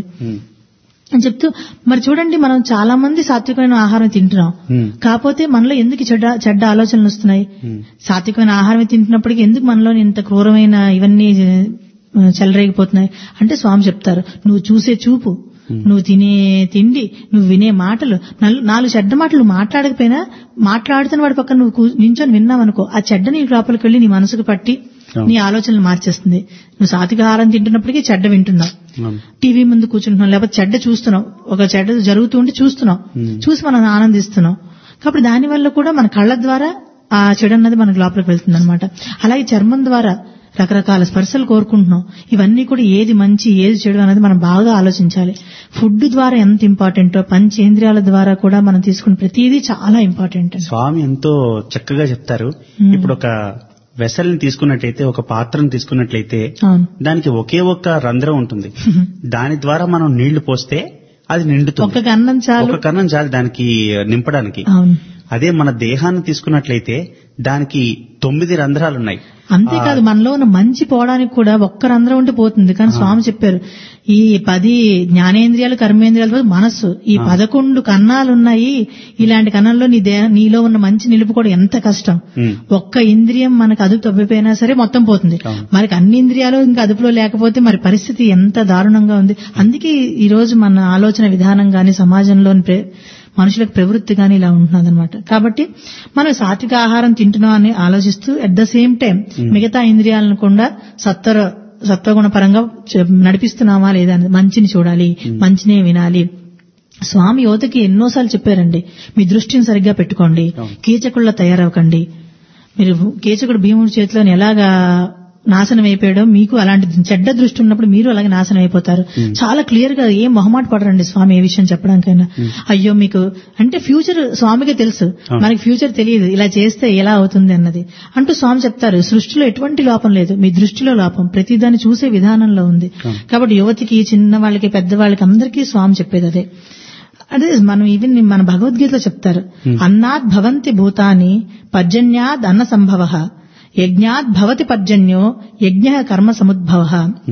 అని చెప్తూ, మరి చూడండి మనం చాలా మంది సాత్వికమైన ఆహారం తింటున్నాం, కాకపోతే మనలో ఎందుకు చెడ్డ చెడ్డ ఆలోచనలు వస్తున్నాయి? సాత్వికమైన ఆహారం తింటున్నప్పటికీ ఎందుకు మనలో ఇంత క్రూరమైన ఇవన్నీ చెలరేగిపోతున్నాయి అంటే స్వామి చెప్తారు, నువ్వు చూసే చూపు, నువ్వు తినే తిండి, నువ్వు వినే మాటలు, నాలుగు చెడ్డ మాటలు మాట్లాడకపోయినా మాట్లాడుతున్న వాడి పక్కన నువ్వు నించొని విన్నావనుకో, ఆ చెడ్డ నీ లోపలికి వెళ్లి నీ మనసుకు పట్టి నీ ఆలోచనలు మార్చేస్తుంది. నువ్వు సాత్విక ఆహారం తింటున్నప్పటికీ చెడ్డ వింటున్నావు, టీవీ ముందు కూర్చుంటున్నావు, లేకపోతే చెడ్డ చూస్తున్నావు, ఒక చెడ్డ జరుగుతూ ఉంటే చూస్తున్నావు, చూసి మనం ఆనందిస్తున్నాం. కాబట్టి దానివల్ల కూడా మన కళ్ళ ద్వారా ఆ చెడు అన్నది మనకు లోపలికి వెళ్తుంది అనమాట. అలాగే చర్మం ద్వారా రకరకాల స్పర్శలు కోరుకుంటున్నాం. ఇవన్నీ కూడా ఏది మంచి ఏది చెడు అనేది మనం బాగా ఆలోచించాలి. ఫుడ్ ద్వారా ఎంత ఇంపార్టెంటో పంచేంద్రియాల ద్వారా కూడా మనం తీసుకున్న ప్రతిదీ చాలా ఇంపార్టెంట్. స్వామి ఎంతో చక్కగా చెప్తారు. ఇప్పుడు ఒక వెసల్ని తీసుకున్నట్లయితే, ఒక పాత్రను తీసుకున్నట్లయితే దానికి ఒకే ఒక్క రంధ్రం ఉంటుంది. దాని ద్వారా మనం నీళ్లు పోస్తే అది నిండుతుంది. ఒక కన్నం చాలు, ఒక కన్నం చాలు దానికి నింపడానికి. అదే మన దేహాన్ని తీసుకున్నట్లయితే దానికి తొమ్మిది రంధ్రాలున్నాయి. అంతేకాదు మనలో ఉన్న మంచి పోవడానికి కూడా ఒక్క రంధ్రం ఉంటే పోతుంది. కానీ స్వామి చెప్పారు, ఈ పది జ్ఞానేంద్రియాలు, కర్మేంద్రియాలు, మనస్సు, ఈ పదకొండు కన్నాలున్నాయి. ఇలాంటి కన్నంలో నీ దేహ నీలో ఉన్న మంచి నిలుపుకోవడం ఎంత కష్టం. ఒక్క ఇంద్రియం మనకు అదుపు తప్పిపోయినా సరే మొత్తం పోతుంది. మనకి అన్ని ఇంద్రియాలు ఇంకా అదుపులో లేకపోతే మరి పరిస్థితి ఎంత దారుణంగా ఉంది. అందుకే ఈ రోజు మన ఆలోచన విధానం గాని సమాజంలోని మనుషులకు ప్రవృత్తి గాని ఇలా ఉంటున్నదన్నమాట. కాబట్టి మనం సాత్విక ఆహారం తింటున్నాం అని ఆలోచిస్తూ అట్ ద సేమ్ టైం మిగతా ఇంద్రియాలను కూడా సత్వర సత్వగుణ పరంగా నడిపిస్తున్నామా లేదా, మంచిని చూడాలి, మంచినే వినాలి. స్వామి యువతకి ఎన్నోసార్లు చెప్పారండి, మీ దృష్టిని సరిగ్గా పెట్టుకోండి, కీచకుళ్ళ తయారవకండి. మీరు కీచకుడు భీముడి చేతిలో ఎలాగా నాశనం అయిపోయాడో మీకు అలాంటి చెడ్డ దృష్టి ఉన్నప్పుడు మీరు అలాగే నాశనం అయిపోతారు. చాలా క్లియర్ గా ఏం మొహమాట పడరండి స్వామి ఏ విషయం చెప్పడానికైనా. అయ్యో మీకు అంటే ఫ్యూచర్ స్వామికి తెలుసు, మనకి ఫ్యూచర్ తెలియదు, ఇలా చేస్తే ఎలా అవుతుంది అన్నది అంటూ స్వామి చెప్తారు. సృష్టిలో ఎటువంటి లోపం లేదు, మీ దృష్టిలో లోపం ప్రతిదాన్ని చూసే విధానంలో ఉంది. కాబట్టి యువతికి, చిన్న వాళ్ళకి, పెద్దవాళ్ళకి అందరికీ స్వామి చెప్పేది అదే. అదే మనం ఈవెన్ మన భగవద్గీతలో చెప్తారు, అన్నాద్ భవంతి భూతాని పర్జన్యాద్ అన్న సంభవ, యజ్ఞాత్ భవతి పర్జన్యో యజ్ఞ కర్మ సముద్భవ.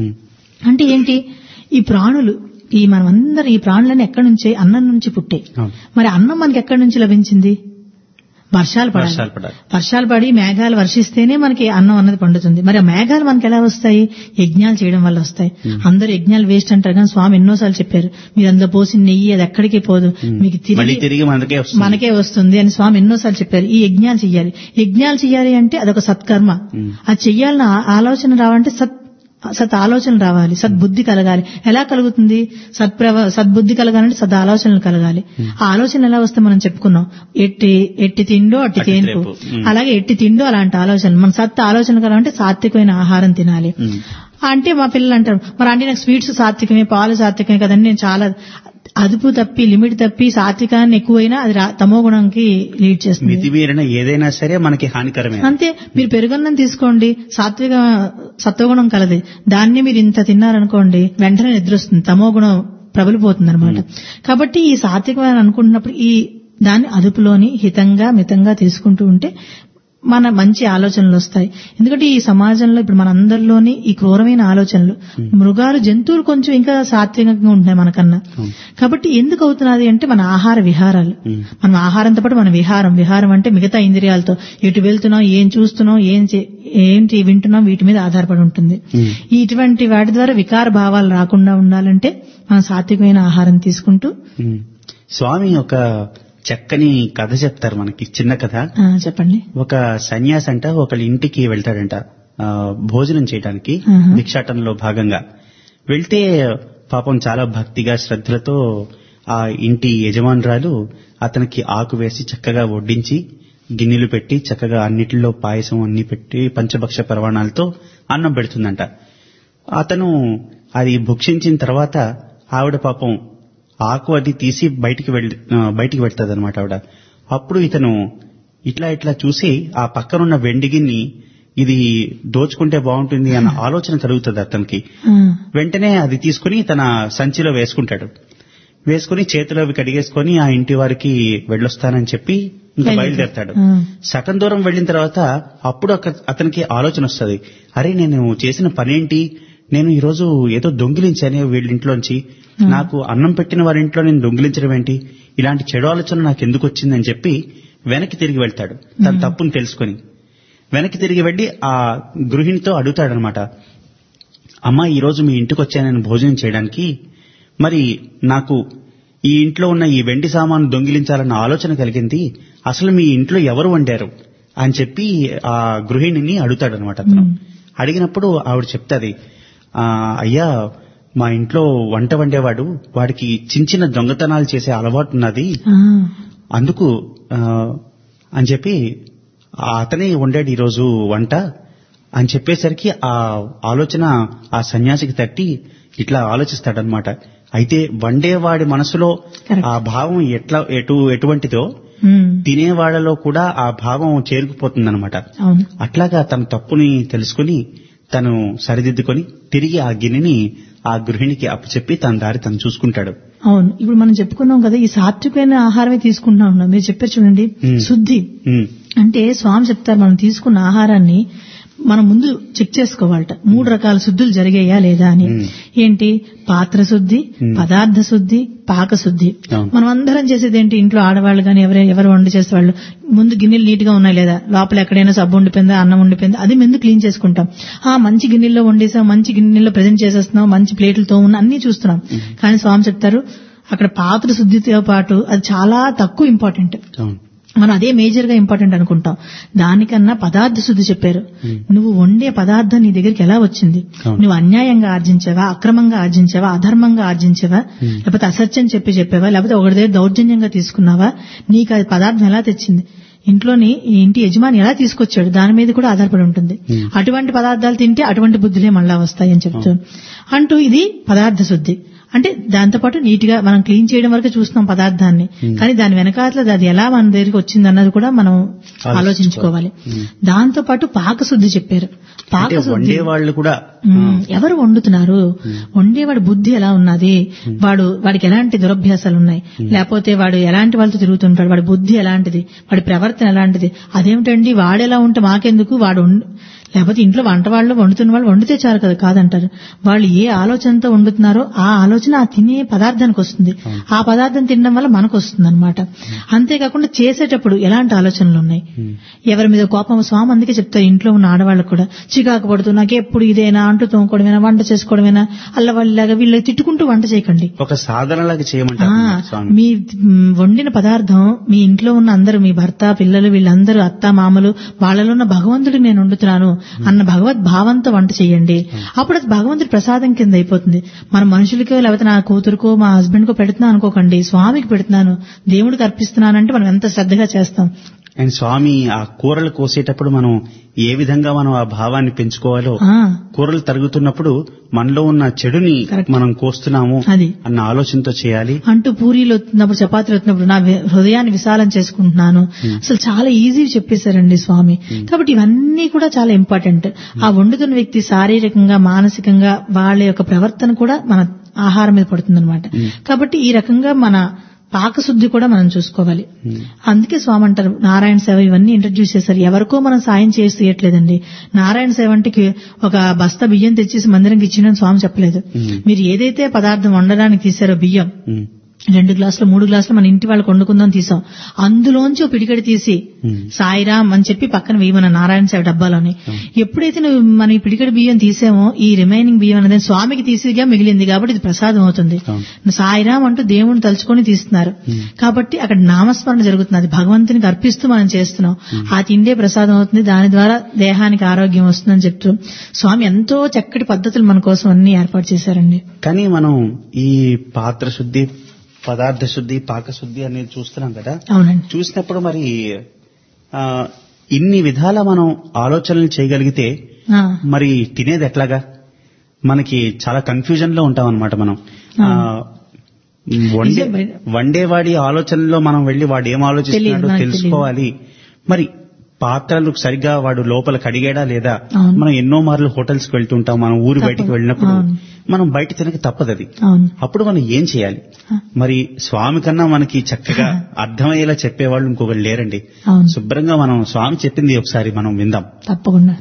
అంటే ఏంటి, ఈ ప్రాణులు ఈ మనమందరం ఈ ప్రాణులన్నీ ఎక్కడి నుంచే, అన్నం నుంచి పుట్టే. మరి అన్నం మనకి ఎక్కడి నుంచి లభించింది? వర్షాలు పడాలి. వర్షాలు పడాలి. వర్షాలు పడి మేఘాలు వర్షిస్తేనే మనకి అన్నం అన్నది పండుతుంది. మరి ఆ మేఘాలు మనకి ఎలా వస్తాయి? యజ్ఞాలు చేయడం వల్ల వస్తాయి. అందరూ యజ్ఞాలు వేస్ట్ అంటారు, కానీ స్వామి ఎన్నోసార్లు చెప్పారు, మీరు అందులో పోసిన నెయ్యి అది ఎక్కడికి పోదు, మీకు మళ్ళీ తిరిగి తిరిగి మనకే వస్తుంది. మనకే వస్తుంది అని స్వామి ఎన్నోసార్లు చెప్పారు. ఈ యజ్ఞాలు చెయ్యాలి. యజ్ఞాలు చెయ్యాలి అంటే అదొక సత్కర్మ. అది చెయ్యాలన్న ఆ- ఆలోచన రావాలంటే సత్ సత్ ఆలోచనలు రావాలి, సద్బుద్ధి కలగాలి. ఎలా కలుగుతుంది? సత్ప్రవ సద్బుద్ధి కలగాలంటే సద్ ఆలోచనలు కలగాలి. ఆ ఆలోచన ఎలా వస్తే మనం చెప్పుకున్నాం, ఎట్టి ఎట్టి తిండో అట్టి అట్టి తేన్పు. రేపు. ఉమ్. అలాగే ఎట్టి తిండో అలాంటి ఆలోచన. మన సత్ ఆలోచన కలగాలంటే సాత్వికమైన ఆహారం తినాలి. ఉమ్. అంటే మా పిల్లలు అంటారు, మరి అంటే నాకు స్వీట్స్ సాత్వికమే, పాలు సాత్వికమే కదండి. నేను చాలా అదుపు తప్పి లిమిట్ తప్పి సాత్వికాన్ని ఎక్కువైనా అది రా- తమో గుణంకి లీడ్ చేస్తుంది. మితిమీరిన ఏదైనా సరే మనకి హానికరమే. అంతే. మీరు పెరుగన్నం తీసుకోండి, సాత్విక సత్వగుణం కలది. దాన్ని మీరు ఇంత తిన్నారనుకోండి, వెంటనే నిద్ర వస్తుంది, తమో గుణం ప్రబలిపోతుంది అనమాట. కాబట్టి ఈ సాత్వికమైన అనుకుంటున్నప్పుడు ఈ దాన్ని అదుపులోని హితంగా మితంగా తీసుకుంటూ ఉంటే మన మంచి ఆలోచనలు వస్తాయి. ఎందుకంటే ఈ సమాజంలో ఇప్పుడు మనందరిలోని ఈ క్రూరమైన ఆలోచనలు, మృగాలు జంతువులు కొంచెం ఇంకా సాత్వికంగా ఉంటున్నాయి మనకన్నా. కాబట్టి ఎందుకు అవుతున్నది అంటే మన ఆహార విహారాలు. మనం ఆహారంతో పాటు మన విహారం విహారం అంటే మిగతా ఇంద్రియాలతో ఎటు వెళ్తున్నాం, ఏం చూస్తున్నాం, ఏం చే- ఏంటి వింటున్నాం, వీటి మీద ఆధారపడి ఉంటుంది. ఈ ఇటువంటి వాటి ద్వారా వికార భావాలు రాకుండా ఉండాలంటే మనం సాత్వికమైన ఆహారం తీసుకుంటూ. ఉమ్. స్వామి ఒక చక్కని కథ చెప్తారు మనకి, చిన్న కథ. ఆ, చెప్పండి. ఒక సన్యాసి అంట ఒకళ్ళ ఇంటికి వెళ్తాడంట ఆ, భోజనం చేయడానికి, ఆహా. భిక్షాటనలో భాగంగా. వెళ్తే పాపం చాలా భక్తిగా శ్రద్ధలతో ఆ ఇంటి యజమానురాలు అతనికి ఆకు వేసి చక్కగా వడ్డించి గిన్నెలు పెట్టి చక్కగా అన్నిటిలో పాయసం అన్ని పెట్టి పంచభక్ష పరవాణాలతో అన్నం పెడుతుందంట. అతను అది భుక్షించిన తర్వాత ఆవిడ పాపం ఆకు అది తీసి బయటికి వెళ్ళి బయటికి పెడతాది అనమాట ఆవిడ. అప్పుడు ఇతను ఇట్లా ఇట్లా చూసి ఆ పక్కనున్న వెండిగిన్ని ఇది దోచుకుంటే బాగుంటుంది అన్న ఆలోచన కలుగుతుంది అతనికి. ఆ, వెంటనే అది తీసుకుని తన సంచిలో వేసుకుంటాడు. వేసుకుని చేతిలో అవి కడిగేసుకుని ఆ ఇంటి వారికి వెళ్ళొస్తానని చెప్పి ఇంకా బయలుదేరతాడు. ఆ. సగం దూరం వెళ్ళిన తర్వాత అప్పుడు అక్క- అతనికి ఆలోచన వస్తుంది, అరే నేను చేసిన పనేంటి, నేను ఈరోజు ఏదో దొంగిలించానే వీళ్ళింట్లోంచి, నాకు అన్నం పెట్టిన వారి ఇంట్లో నేను దొంగిలించడం ఏంటి, ఇలాంటి చెడు ఆలోచన నాకు ఎందుకు వచ్చిందని చెప్పి వెనక్కి తిరిగి వెళ్తాడు తన తప్పును తెలుసుకొని. వెనక్కి తిరిగి వెళ్లి ఆ గృహిణితో అడుగుతాడనమాట, అమ్మా ఈరోజు మీ ఇంటికి వచ్చాను నేను భోజనం చేయడానికి, మరి నాకు ఈ ఇంట్లో ఉన్న ఈ వెండి సామాను దొంగిలించాలన్న ఆలోచన కలిగింది, అసలు మీ ఇంట్లో ఎవరు వండారు అని చెప్పి ఆ గృహిణిని అడుగుతాడనమాట అతను. అడిగినప్పుడు ఆవిడ చెప్తాది, "ఆ, అయ్యా మా ఇంట్లో వంట వండేవాడు, వాడికి చిన్న చిన్న దొంగతనాలు చేసే అలవాటు ఉన్నది, ఆ, అందుకు ఆ, అని చెప్పి ఆ అతనే వండాడు ఈరోజు వంట అని చెప్పేసరికి ఆ ఆలోచన ఆ సన్యాసికి తట్టి ఇట్లా ఆలోచిస్తాడనమాట. అయితే వండేవాడి మనసులో Correct. ఆ భావం ఎట్లా ఎటు ఎటువంటిదో ఉమ్, తినేవాళ్లలో కూడా ఆ భావం చేరుకుపోతుందన్నమాట. అవును. అట్లాగా తన తప్పుని తెలుసుకుని తను సరిదిద్దుకొని తిరిగి ఆ గిన్నెని ఆ గృహిణికి అప్పచెప్పి తన దారి తను చూసుకుంటాడు. అవును. ఇప్పుడు మనం చెప్పుకున్నాం కదా, ఈ సాత్వికమైన ఆహారమే తీసుకుంటున్నాం అన్నాం. మీరు చెప్పారు చూడండి, ఉమ్. శుద్ధి ఉమ్, అంటే స్వామి చెప్తారు, మనం తీసుకున్న ఆహారాన్ని మనం ముందు చెక్ చేసుకోవాలట, మూడు రకాల శుద్ధులు జరిగాయా లేదా అని. మ్మ్. ఏంటి? పాత్ర శుద్ధి, మ్మ్. పదార్థ శుద్ధి, పాక శుద్ధి. అవును. మనం అందరం చేసేది ఏంటి? ఇంట్లో ఆడవాళ్ళు కానీ ఎవరు ఎవరు వంట చేసేవాళ్ళు ముందు గిన్నెలు నీట్ గా ఉన్నాయి లేదా, లోపల ఎక్కడైనా సబ్బు ఉండిపోయిందా, అన్నం ఉండిపోయిందా, అది ముందు క్లీన్ చేసుకుంటాం. ఆ మంచి గిన్నెల్లో వండేసాం, మంచి గిన్నెల్లో ప్రజెంట్ చేసేస్తున్నాం, మంచి ప్లేట్లతో ఉన్న అన్ని చూస్తున్నాం. కానీ స్వామి చెప్తారు అక్కడ పాత్ర శుద్ధితో పాటు అది చాలా తక్కువ ఇంపార్టెంట్. అవును. మనం అదే మేజర్ గా ఇంపార్టెంట్ అనుకుంటాం. దానికన్నా పదార్థ శుద్ధి చెప్పారు. నువ్వు వండే పదార్థం నీ దగ్గరికి ఎలా వచ్చింది? అవును. నువ్వు అన్యాయంగా ఆర్జించావా, అక్రమంగా ఆర్జించావా, అధర్మంగా ఆర్జించావా, లేకపోతే అసత్యం చెప్పి చెప్పావా, లేకపోతే ఒకటి దగ్గర దౌర్జన్యంగా తీసుకున్నావా, నీకు అది పదార్థం ఎలా తెచ్చింది? ఇంట్లోని ఈ ఇంటి యజమాని ఎలా తీసుకొచ్చాడు, దాని మీద కూడా ఆధారపడి ఉంటుంది. అటువంటి పదార్థాలు తింటే అటువంటి బుద్ధులే మళ్ళా వస్తాయి అని చెప్తూ అంటూ ఇది పదార్థ శుద్ధి. అంటే దాంతోపాటు నీట్ గా మనం క్లీన్ చేయడం వరకు చూస్తున్నాం పదార్థాన్ని, కానీ దాని వెనకాతల అది ఎలా మన దగ్గరికి వచ్చింది అన్నది కూడా మనం ఆలోచించుకోవాలి. దాంతో పాటు పాకశుద్ధి చెప్పారు. అంటే పాకశుద్ధి వండేవాళ్ళు కూడా ఉమ్, ఎవరు వండుతున్నారు, వండేవాడి బుద్ధి ఎలా ఉన్నది, వాడు వాడికి ఎలాంటి దురభ్యాసాలు ఉన్నాయి, లేకపోతే వాడు ఎలాంటి వాళ్ళతో తిరుగుతుంటాడు, వాడి బుద్ధి ఎలాంటిది, వాడి ప్రవర్తన ఎలాంటిది. అదేమిటండి వాడెలా ఉంటే మాకెందుకు, వాడు ఉండ్- లేకపోతే ఇంట్లో వంట వాళ్ళు వండుతున్న వాళ్ళు వండితే చాలు కదా, కాదంటారు. వాళ్ళు ఏ ఆలోచనతో వండుతున్నారో ఆ ఆలోచన ఆ తినే పదార్థానికి వస్తుంది. ఆ పదార్థం తినడం వల్ల మనకు వస్తుంది అనమాట. అంతేకాకుండా చేసేటప్పుడు ఎలాంటి ఆలోచనలు ఉన్నాయి, ఎవరి మీద కోపం. స్వామి అందుకే చెప్తారు ఇంట్లో ఉన్న ఆడవాళ్ళకు కూడా చికాకు పడుతూ నాకు ఎప్పుడు ఇదేనా, అంటు తోముకోవడమేనా, వంట చేసుకోవడమేనా, అల్లవల్లిలాగా వీళ్ళకి తిట్టుకుంటూ వంట చేయకండి. ఒక సాధనలాగా చేయమంటారు స్వామి. మీ వండిన పదార్థం మీ ఇంట్లో ఉన్న అందరూ, మీ భర్త, పిల్లలు, వీళ్ళందరూ అత్త మామలు, వాళ్ళలో ఉన్న భగవంతుడికి నేను వండుతున్నాను అన్న భగవద్ భావంతో వంట చేయండి. అప్పుడు అది భగవంతుడి ప్రసాదం కింద అయిపోతుంది. మన మనుషులకో లేకపోతే నా కూతురుకో మా హస్బెండ్ కో పెడుతున్నాను అనుకోకండి, స్వామికి పెడుతున్నాను, దేవుడికి అర్పిస్తున్నానంటే మనం ఎంత శ్రద్ధగా చేస్తాం. అండ్ స్వామి ఆ కూరలు కోసేటప్పుడు మనం ఏ విధంగా మనం ఆ భావాన్ని పెంచుకోవాలో, కూరలు తరుగుతున్నప్పుడు మనలో ఉన్న చెడుని మనం కోస్తున్నాము అన్న ఆలోచనతో చేయాలి. అంటూ పూరీలు వస్తున్నప్పుడు, చపాతీలు వస్తున్నప్పుడు నా హృదయాన్ని విశాలం చేసుకుంటున్నాను. అసలు చాలా ఈజీ చెప్పేశారండి స్వామి. కాబట్టి ఇవన్నీ కూడా చాలా ఇంపార్టెంట్. ఆ వండుతున్న వ్యక్తి శారీరకంగా, మానసికంగా వాళ్ళ యొక్క ప్రవర్తన కూడా మన ఆహారం మీద పడుతుందన్నమాట. కాబట్టి ఈ రకంగా మన పాకశుద్ధి కూడా మనం చూసుకోవాలి. అందుకే స్వామి అంటారు నారాయణ సేవ ఇవన్నీ ఇంట్రడ్యూస్ చేశారు. ఎవరికో మనం సాయం చేసి తీయట్లేదండి. నారాయణ సేవ అంటే ఒక బస్తా బియ్యం తెచ్చేసి మందిరంకి ఇచ్చిందని స్వామి చెప్పలేదు. మీరు ఏదైతే పదార్థం వండడానికి తీశారో బియ్యం, రెండు గ్లాసులు మూడు గ్లాసులు మన ఇంటి వాళ్ళకి వండుకుందాం తీసాం, అందులోంచి ఒక పిడికడి తీసి సాయిరామ్ అని చెప్పి పక్కన వేయమన్న నారాయణ సేవ డబ్బాలోని. ఎప్పుడైతే నువ్వు మన ఈ పిడికడి బియ్యం తీసామో ఈ రిమైనింగ్ బియ్యం అనేది స్వామికి తీసిగా మిగిలింది కాబట్టి ఇది ప్రసాదం అవుతుంది. సాయిరామ్ అంటూ దేవుడిని తలుచుకొని తీస్తున్నారు కాబట్టి అక్కడ నామస్మరణ జరుగుతుంది. అది భగవంతునికి అర్పిస్తూ మనం చేస్తున్నాం. ఆ తిండే ప్రసాదం అవుతుంది, దాని ద్వారా దేహానికి ఆరోగ్యం వస్తుందని చెప్తూ స్వామి ఎంతో చక్కటి పద్ధతులు మన కోసం అన్ని ఏర్పాటు చేశారండి. కానీ మనం ఈ పాత్ర శుద్ధి, పదార్థ శుద్ధి, పాకశుద్ధి అనేది చూస్తున్నాం కదా. అవునండి. చూసినప్పుడు మరి ఆ ఇన్ని విధాల మనం ఆలోచనలు చేయగలిగితే మరి తినేది ఎట్లాగా? మనకి చాలా కన్ఫ్యూజన్ లో ఉంటాం అనమాట. మనం వండే వండేవాడి ఆలోచనలో మనం వెళ్లి వాడు ఏం ఆలోచిస్తున్నాడో తెలుసుకోవాలి. మరి పాత్రలు సరిగ్గా వాడు లోపల కడిగాడా లేదా? మనం ఎన్నో మార్లు హోటల్స్ కి వెళ్తుంటాం, మనం ఊరు బయటికి వెళ్ళినప్పుడు మనం బయట తినక తప్పదు. అది అప్పుడు మనం ఏం చేయాలి? మరి స్వామి కన్నా మనకి చక్కగా అర్థమయ్యేలా చెప్పేవాళ్ళు ఇంకొకరు లేరండి. శుభ్రంగా మనం స్వామి చెప్పింది ఒకసారి మనం విందాం. తప్పకుండా.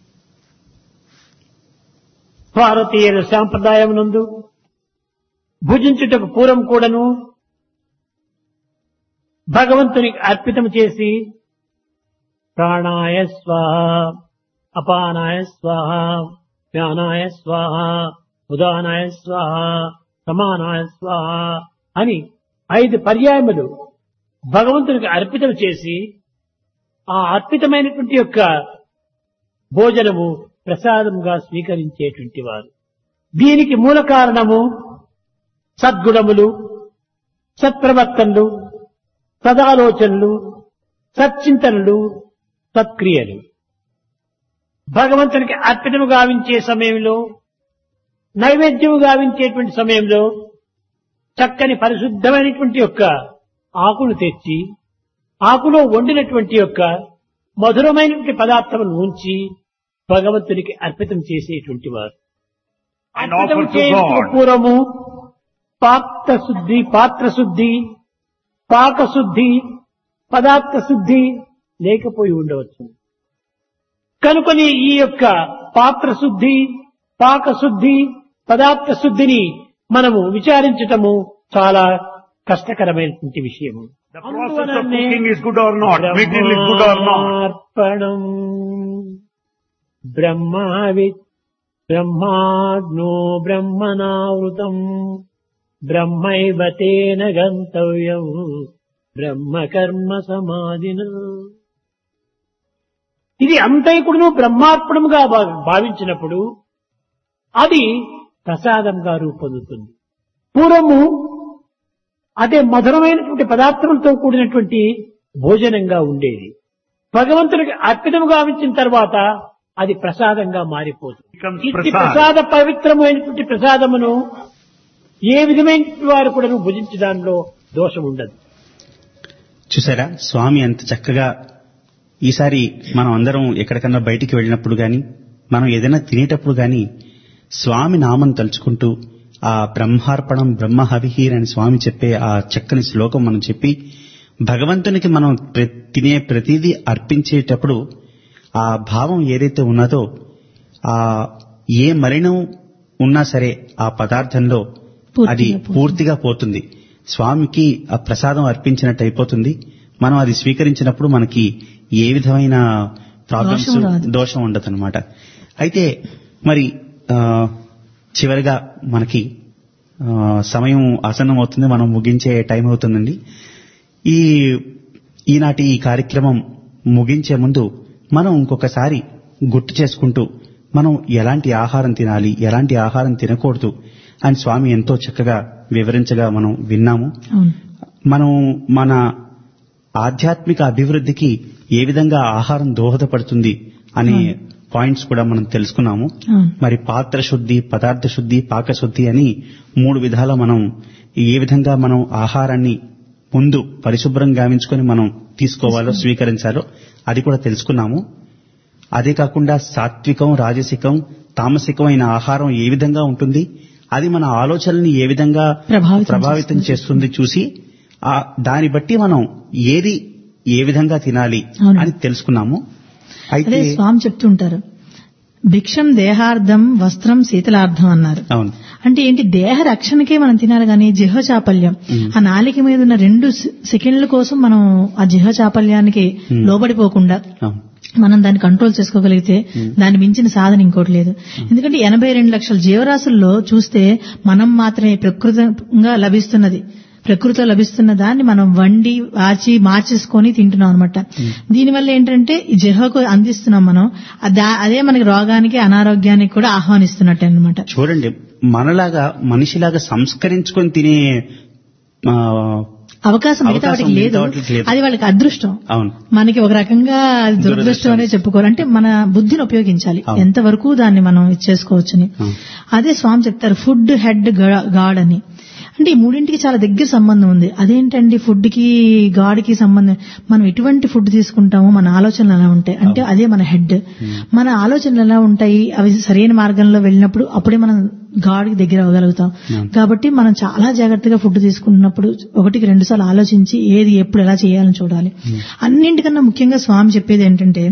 భారతీయుల సాంప్రదాయం నందు భుజించుటకు పూర్వం కూడాను భగవంతునికి అర్పితం చేసి ప్రాణాయ స్వాహ, అపానాయ స్వాహ, వ్యానాయ స్వాహ, ఉదానాయ స్వాహ, సమానాయ స్వాహ అని ఐదు పర్యాయములు భగవంతునికి అర్పితం చేసి ఆ అర్పితమైనటువంటి యొక్క భోజనము ప్రసాదంగా స్వీకరించేటువంటి వారు. దీనికి మూల కారణము సద్గుణములు, సత్ప్రవర్తనలు, సదాలోచనలు, సచ్చింతనలు, సత్క్రియలు. భగవంతునికి అర్పితము గావించే సమయంలో, నైవేద్యము గావించేటువంటి సమయంలో చక్కని పరిశుద్ధమైనటువంటి యొక్క ఆకును తెచ్చి ఆకులో వండినటువంటి యొక్క మధురమైనటువంటి పదార్థమును ఉంచి భగవంతునికి అర్పితం చేసేటువంటి వారు. అర్పితం చేయడానికి పూర్వము పాత్ర శుద్ధి, పాత్ర శుద్ధి, పాకశుద్ధి, పదార్థ శుద్ధి లేకపోయి ఉండవచ్చు. కనుకొని ఈ యొక్క పాత్ర శుద్ధి, పాకశుద్ధి, పదార్థ శుద్ధిని మనము విచారించటము చాలా కష్టకరమైనటువంటి విషయము. బ్రహ్మార్పణం బ్రహ్మావిత్ బ్రహ్మాగ్నో బ్రహ్మణావృతం బ్రహ్మైవ తేన గంతవ్యం బ్రహ్మకర్మ సమాధిన. ఇది అంతైకుడును బ్రహ్మార్పణముగా భావించినప్పుడు అది ప్రసాదంగా రూపొందుతుంది. పూర్వము అదే మధురమైనటువంటి పదార్థములతో కూడినటువంటి భోజనంగా ఉండేది. భగవంతుడికి అర్పితము గావించిన తర్వాత అది ప్రసాదంగా మారిపోతుంది. ఇది ప్రసాద పవిత్రమైనటువంటి ప్రసాదమును ఏ విధమైన వారు కూడా భుజించే దానిలో దోషం ఉండదు. చూసారా స్వామి ఎంత చక్కగా. ఈసారి మనం అందరం ఎక్కడికన్నా బయటికి వెళ్ళినప్పుడు గాని, మనం ఏదైనా తినేటప్పుడు గాని స్వామి నామం తలుచుకుంటూ ఆ బ్రహ్మార్పణం బ్రహ్మ హవిహీర్ అని స్వామి చెప్పే ఆ చక్కని శ్లోకం మనం చెప్పి భగవంతునికి మనం తినే ప్రతిదీ అర్పించేటప్పుడు ఆ భావం ఏదైతే ఉన్నదో ఆ ఏ మలినం ఉన్నా సరే ఆ పదార్థంలో అది పూర్తిగా పోతుంది. స్వామికి ఆ ప్రసాదం అర్పించినట్టు అయిపోతుంది. మనం అది స్వీకరించినప్పుడు మనకి ఏ విధమైన ప్రాబ్లమ్స్ దోషం ఉండదు అనమాట. అయితే మరి చివరిగా మనకి సమయం ఆసన్నం అవుతుంది, మనం ముగించే టైం అవుతుందండి. ఈ ఈనాటి ఈ కార్యక్రమం ముగించే ముందు మనం ఇంకొకసారి గుర్తు చేసుకుంటూ మనం ఎలాంటి ఆహారం తినాలి, ఎలాంటి ఆహారం తినకూడదు అని స్వామి ఎంతో చక్కగా వివరించగా మనం విన్నాము. మనం మన ఆధ్యాత్మిక అభివృద్ధికి ఏ విధంగా ఆహారం దోహదపడుతుంది అనే పాయింట్స్ కూడా మనం తెలుసుకున్నాము. మరి పాత్ర శుద్ధి, పదార్థ శుద్ధి, పాకశుద్ధి అని మూడు విధాల మనం ఏ విధంగా మనం ఆహారాన్ని ముందు పరిశుభ్రం గావించుకొని మనం తీసుకోవాలో, స్వీకరించాలో అది కూడా తెలుసుకున్నాము. అదే కాకుండా సాత్వికం, రాజసికం, తామసికం అయిన ఆహారం ఏ విధంగా ఉంటుంది, అది మన ఆలోచనల్ని ఏ విధంగా ప్రభావితం చేస్తుంది చూసి దాన్ని బట్టి మనం ఏది ఏ విధంగా తినాలి అని తెలుసుకున్నాము. అయితే స్వామి చెప్తుంటారు, భిక్షం దేహార్థం, వస్త్రం శీతలార్థం అన్నారు. అంటే ఏంటి, దేహ రక్షణకే మనం తినాలి కానీ జిహ్వ చాపల్యం, ఆ నాలిక మీద ఉన్న రెండు సెకండ్ల కోసం మనం ఆ జిహ్వ చాపల్యానికి లోబడిపోకుండా మనం దాన్ని కంట్రోల్ చేసుకోగలిగితే దాన్ని మించిన సాధన ఇంకోటి లేదు. ఎందుకంటే ఎనభై రెండు లక్షల జీవరాశుల్లో చూస్తే మనం మాత్రమే ప్రకృతంగా లభిస్తున్నది, ప్రకృతిలో లభిస్తున్న దాన్ని మనం వండి ఆచి మార్చేసుకొని తింటున్నాం అనమాట. దీనివల్ల ఏంటంటే ఈ జిహ్వకు అందిస్తున్నాం మనం, అదే మనకి రోగానికి, అనారోగ్యానికి కూడా ఆహ్వానిస్తున్నట్టు అనమాట. చూడండి, మనలాగా మనిషిలాగా సంస్కరించుకొని తినే అవకాశం మిగతా వాటికి లేదు. అది వాళ్ళకి అదృష్టం, మనకి ఒక రకంగా దురదృష్టం అనే చెప్పుకోవాలి. అంటే మన బుద్ధిని ఉపయోగించాలి, ఎంతవరకు దాన్ని మనం ఇచ్చేసుకోవచ్చని. అదే స్వామి చెప్తారు ఫుడ్ హెడ్ గాడ్ అని. అంటే ఈ మూడింటికి చాలా దగ్గర సంబంధం ఉంది. అదేంటండి ఫుడ్ కి గాడ్ కి సంబంధం, మనం ఎటువంటి ఫుడ్ తీసుకుంటామో మన ఆలోచనలు ఎలా ఉంటాయి అంటే అదే మన హెడ్. మన ఆలోచనలు ఎలా ఉంటాయి, అవి సరైన మార్గంలో వెళ్ళినప్పుడు అప్పుడే మనం గాడ్ కి దగ్గర అవ్వగలుగుతాం. కాబట్టి మనం చాలా జాగ్రత్తగా ఫుడ్ తీసుకుంటున్నప్పుడు ఒకటికి రెండు సార్లు ఆలోచించి ఏది ఎప్పుడు ఎలా చేయాలని చూడాలి. అన్నింటికన్నా ముఖ్యంగా స్వామి చెప్పేది ఏంటంటే,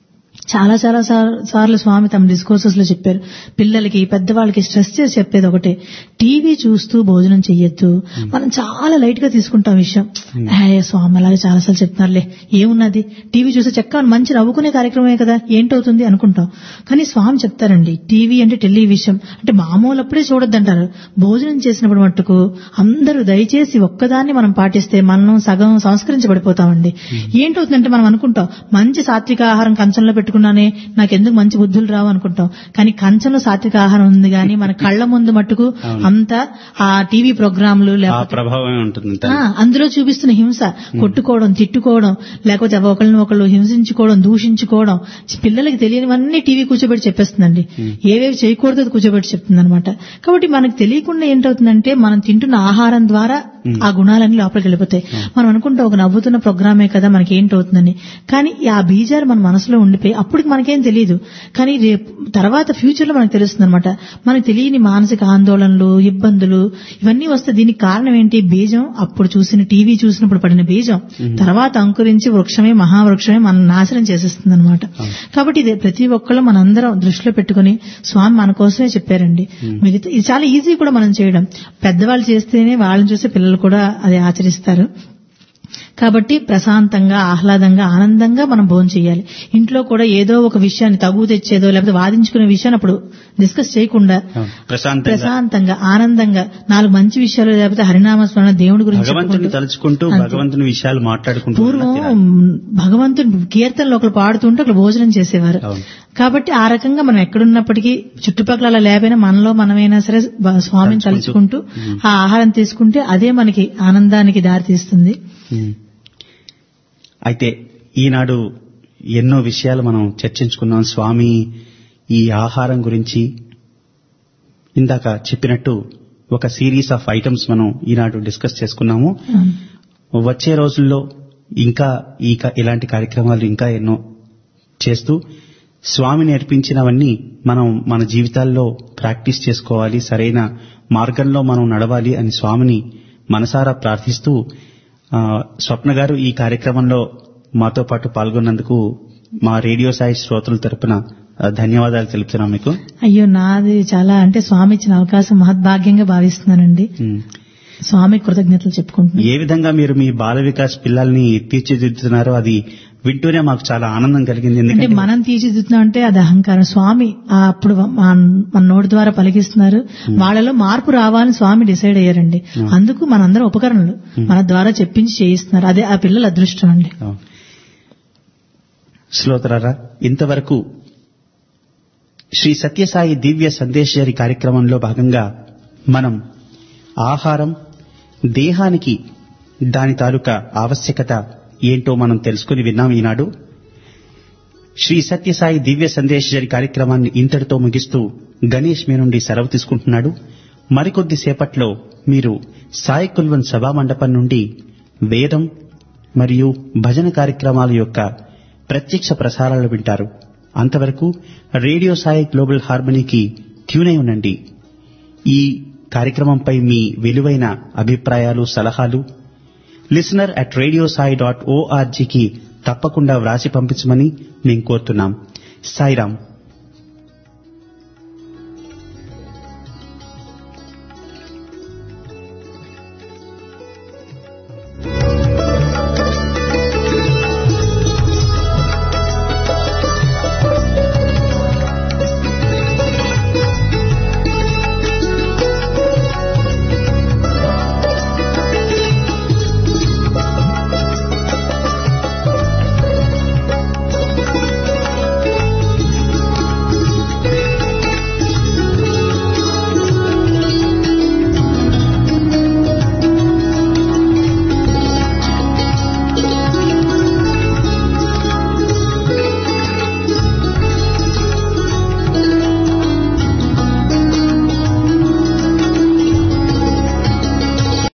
చాలా చాలా సార్లు స్వామి తమ డిస్కోర్సెస్ లో చెప్పారు, పిల్లలకి పెద్దవాళ్ళకి స్ట్రెస్ చేసి చెప్పేది ఒకటే, టీవీ చూస్తూ భోజనం చెయ్యొద్దు. మనం చాలా లైట్ గా తీసుకుంటాం విషయం, స్వామి అలాగే చాలాసార్లు చెప్తున్నారులే, ఏమున్నది టీవీ చూస్తే చక్కగా మంచి నవ్వుకునే కార్యక్రమమే కదా, ఏంటవుతుంది అనుకుంటాం. కానీ స్వామి చెప్తారండి, టీవీ అంటే టెలివిజన్ అంటే మామూలు అప్పుడే చూడొద్దంటారు. భోజనం చేసినప్పుడు మట్టుకు అందరూ దయచేసి ఒక్కదాన్ని మనం పాటిస్తే మనం సగం సంస్కరించబడిపోతామండి. ఏంటవుతుందంటే మనం అనుకుంటాం మంచి సాత్విక ఆహారం కంచంలో పెట్టుకున్నానే నాకెందుకు మంచి బుద్ధులు రావు అనుకుంటాం. కానీ కంచంలో సాత్విక ఆహారం ఉంది కానీ మన కళ్ల ముందు మట్టుకు అంతా ఆ టీవీ ప్రోగ్రాంలు లేకపోతే అందులో చూపిస్తున్న హింస, కొట్టుకోవడం, తిట్టుకోవడం, లేకపోతే ఒకళ్ళని ఒకళ్ళు హింసించుకోవడం, దూషించుకోవడం, పిల్లలకి తెలియనివన్నీ టీవీ కూర్చోబెట్టి చెప్పేస్తుందండి. ఏవేవి చేయకూడదు అది కూర్చోబెట్టి చెప్తుంది అనమాట. కాబట్టి మనకు తెలియకుండా ఏంటవుతుందంటే మనం తింటున్న ఆహారం ద్వారా ఆ గుణాలన్నీ లోపలికి వెళ్ళిపోతాయి. మనం అనుకుంటాం ఒక నవ్వుతున్న ప్రోగ్రామే కదా మనకి ఏంటవుతుందని, కానీ ఆ బీజాలు మన మనసులో ఉండిపోయి అప్పటికి మనకేం తెలియదు. కానీ రేపు తర్వాత ఫ్యూచర్ లో మనకు తెలుస్తుంది అనమాట. మనకు తెలియని మానసిక ఆందోళనలు, ఇబ్బందులు ఇవన్నీ వస్తే దీనికి కారణం ఏంటి, బీజం అప్పుడు చూసిన టీవీ చూసినప్పుడు పడిన బీజం తర్వాత అంకురించి వృక్షమే మహావృక్షమే మనం నాశనం చేసేస్తుంది అనమాట. కాబట్టి ఇది ప్రతి ఒక్కళ్ళు మనందరం దృష్టిలో పెట్టుకుని స్వామి మన కోసమే చెప్పారండి. మిగతా ఇది చాలా ఈజీ కూడా మనం చేయడం, పెద్దవాళ్ళు చేస్తేనే వాళ్ళని చూసి పిల్లలు కూడా అది ఆచరిస్తారు. కాబట్టి ప్రశాంతంగా, ఆహ్లాదంగా, ఆనందంగా మనం భోజనం చేయాలి. ఇంట్లో కూడా ఏదో ఒక విషయాన్ని తగు తెచ్చేదో లేకపోతే వాదించుకునే విషయాన్ని అప్పుడు డిస్కస్ చేయకుండా ప్రశాంతంగా, ఆనందంగా నాలుగు మంచి విషయాలు లేకపోతే హరినామ స్మరణ, దేవుడి గురించి తలుచుకుంటూ భగవంతుని విషయాలు మాట్లాడుకుంటూ, పూర్వం భగవంతుని కీర్తనలు ఒకరు పాడుతుంటే ఒకరు భోజనం చేసేవారు. కాబట్టి ఆ రకంగా మనం ఎక్కడున్నప్పటికీ చుట్టుపక్కల అలా లేకపోయినా మనలో మనమైనా సరే స్వామిని తలుచుకుంటూ ఆ ఆహారం తీసుకుంటే అదే మనకి ఆనందానికి దారితీస్తుంది. అయితే ఈనాడు ఎన్నో విషయాలు మనం చర్చించుకున్నాం. స్వామి ఈ ఆహారం గురించి ఇందాక చెప్పినట్టు ఒక సిరీస్ ఆఫ్ ఐటమ్స్ మనం ఈనాడు డిస్కస్ చేసుకున్నాము. వచ్చే రోజుల్లో ఇంకా ఈ ఇలాంటి కార్యక్రమాలు ఇంకా ఎన్నో చేస్తూ స్వామి నేర్పించినవన్నీ మనం మన జీవితాల్లో ప్రాక్టీస్ చేసుకోవాలి, సరైన మార్గంలో మనం నడవాలి అని స్వామిని మనసారా ప్రార్థిస్తూ, స్వప్న గారు ఈ కార్యక్రమంలో మాతో పాటు పాల్గొన్నందుకు మా రేడియో సాయి శ్రోతల తరపున ఆ, ధన్యవాదాలు తెలుపుతున్నాం మీకు. అయ్యో నాది చాలా అంటే స్వామి ఇచ్చిన అవకాశం మహద్భాగ్యంగా భావిస్తున్నానండి. ఉమ్. స్వామి కృతజ్ఞతలు చెప్పుకుంటున్నాను. ఏ విధంగా మీరు మీ బాల వికాస్ పిల్లల్ని తీర్చిదిద్దుతున్నారో అది వింటూనే మాకు చాలా ఆనందం కలిగింది. అంటే ఎందుకంటే మనం తీర్చిదిద్దుతున్నాం అంటే అది అహంకారం. స్వామి ఆ అప్పుడు మన- మన నోటి ద్వారా పలికిస్తున్నారు. వాళ్ళలో మార్పు రావాలని స్వామి డిసైడ్ అయ్యారండి. అందుకు మనందరం ఉపకరణలు మన ద్వారా చెప్పించి చేయిస్తున్నారు. అదే ఆ పిల్లల అదృష్టం అండి. శ్రోతలారా, ఇంతవరకు శ్రీ సత్యసాయి దివ్య సందేశరి కార్యక్రమంలో భాగంగా మనం ఆహారం, దేహానికి దాని తాలూకా ఆవశ్యకత ఏంటో మనం తెలుసుకుని విన్నాం ఈనాడు. శ్రీ సత్యసాయి దివ్య సందేశరి కార్యక్రమాన్ని ఇంతటితో ముగిస్తూ గణేష్ మీ నుండి సెలవు తీసుకుంటున్నాడు. మరికొద్ది సేపట్లో మీరు సాయి కుల్వన్ సభా మండపం నుండి వేదం మరియు భజన కార్యక్రమాల యొక్క ప్రత్యక్ష ప్రసారాలు వింటారు. అంతవరకు రేడియో సాయి గ్లోబల్ హార్మనీకి ట్యూన్ అయి ఉండండి. ఈ కార్యక్రమంపై మీ విలువైన అభిప్రాయాలు, సలహాలు listener at radio Sai dot ఓఆర్జీకి తప్పకుండా వ్రాసి పంపించమని మేము కోరుతున్నాం. సాయిరాం.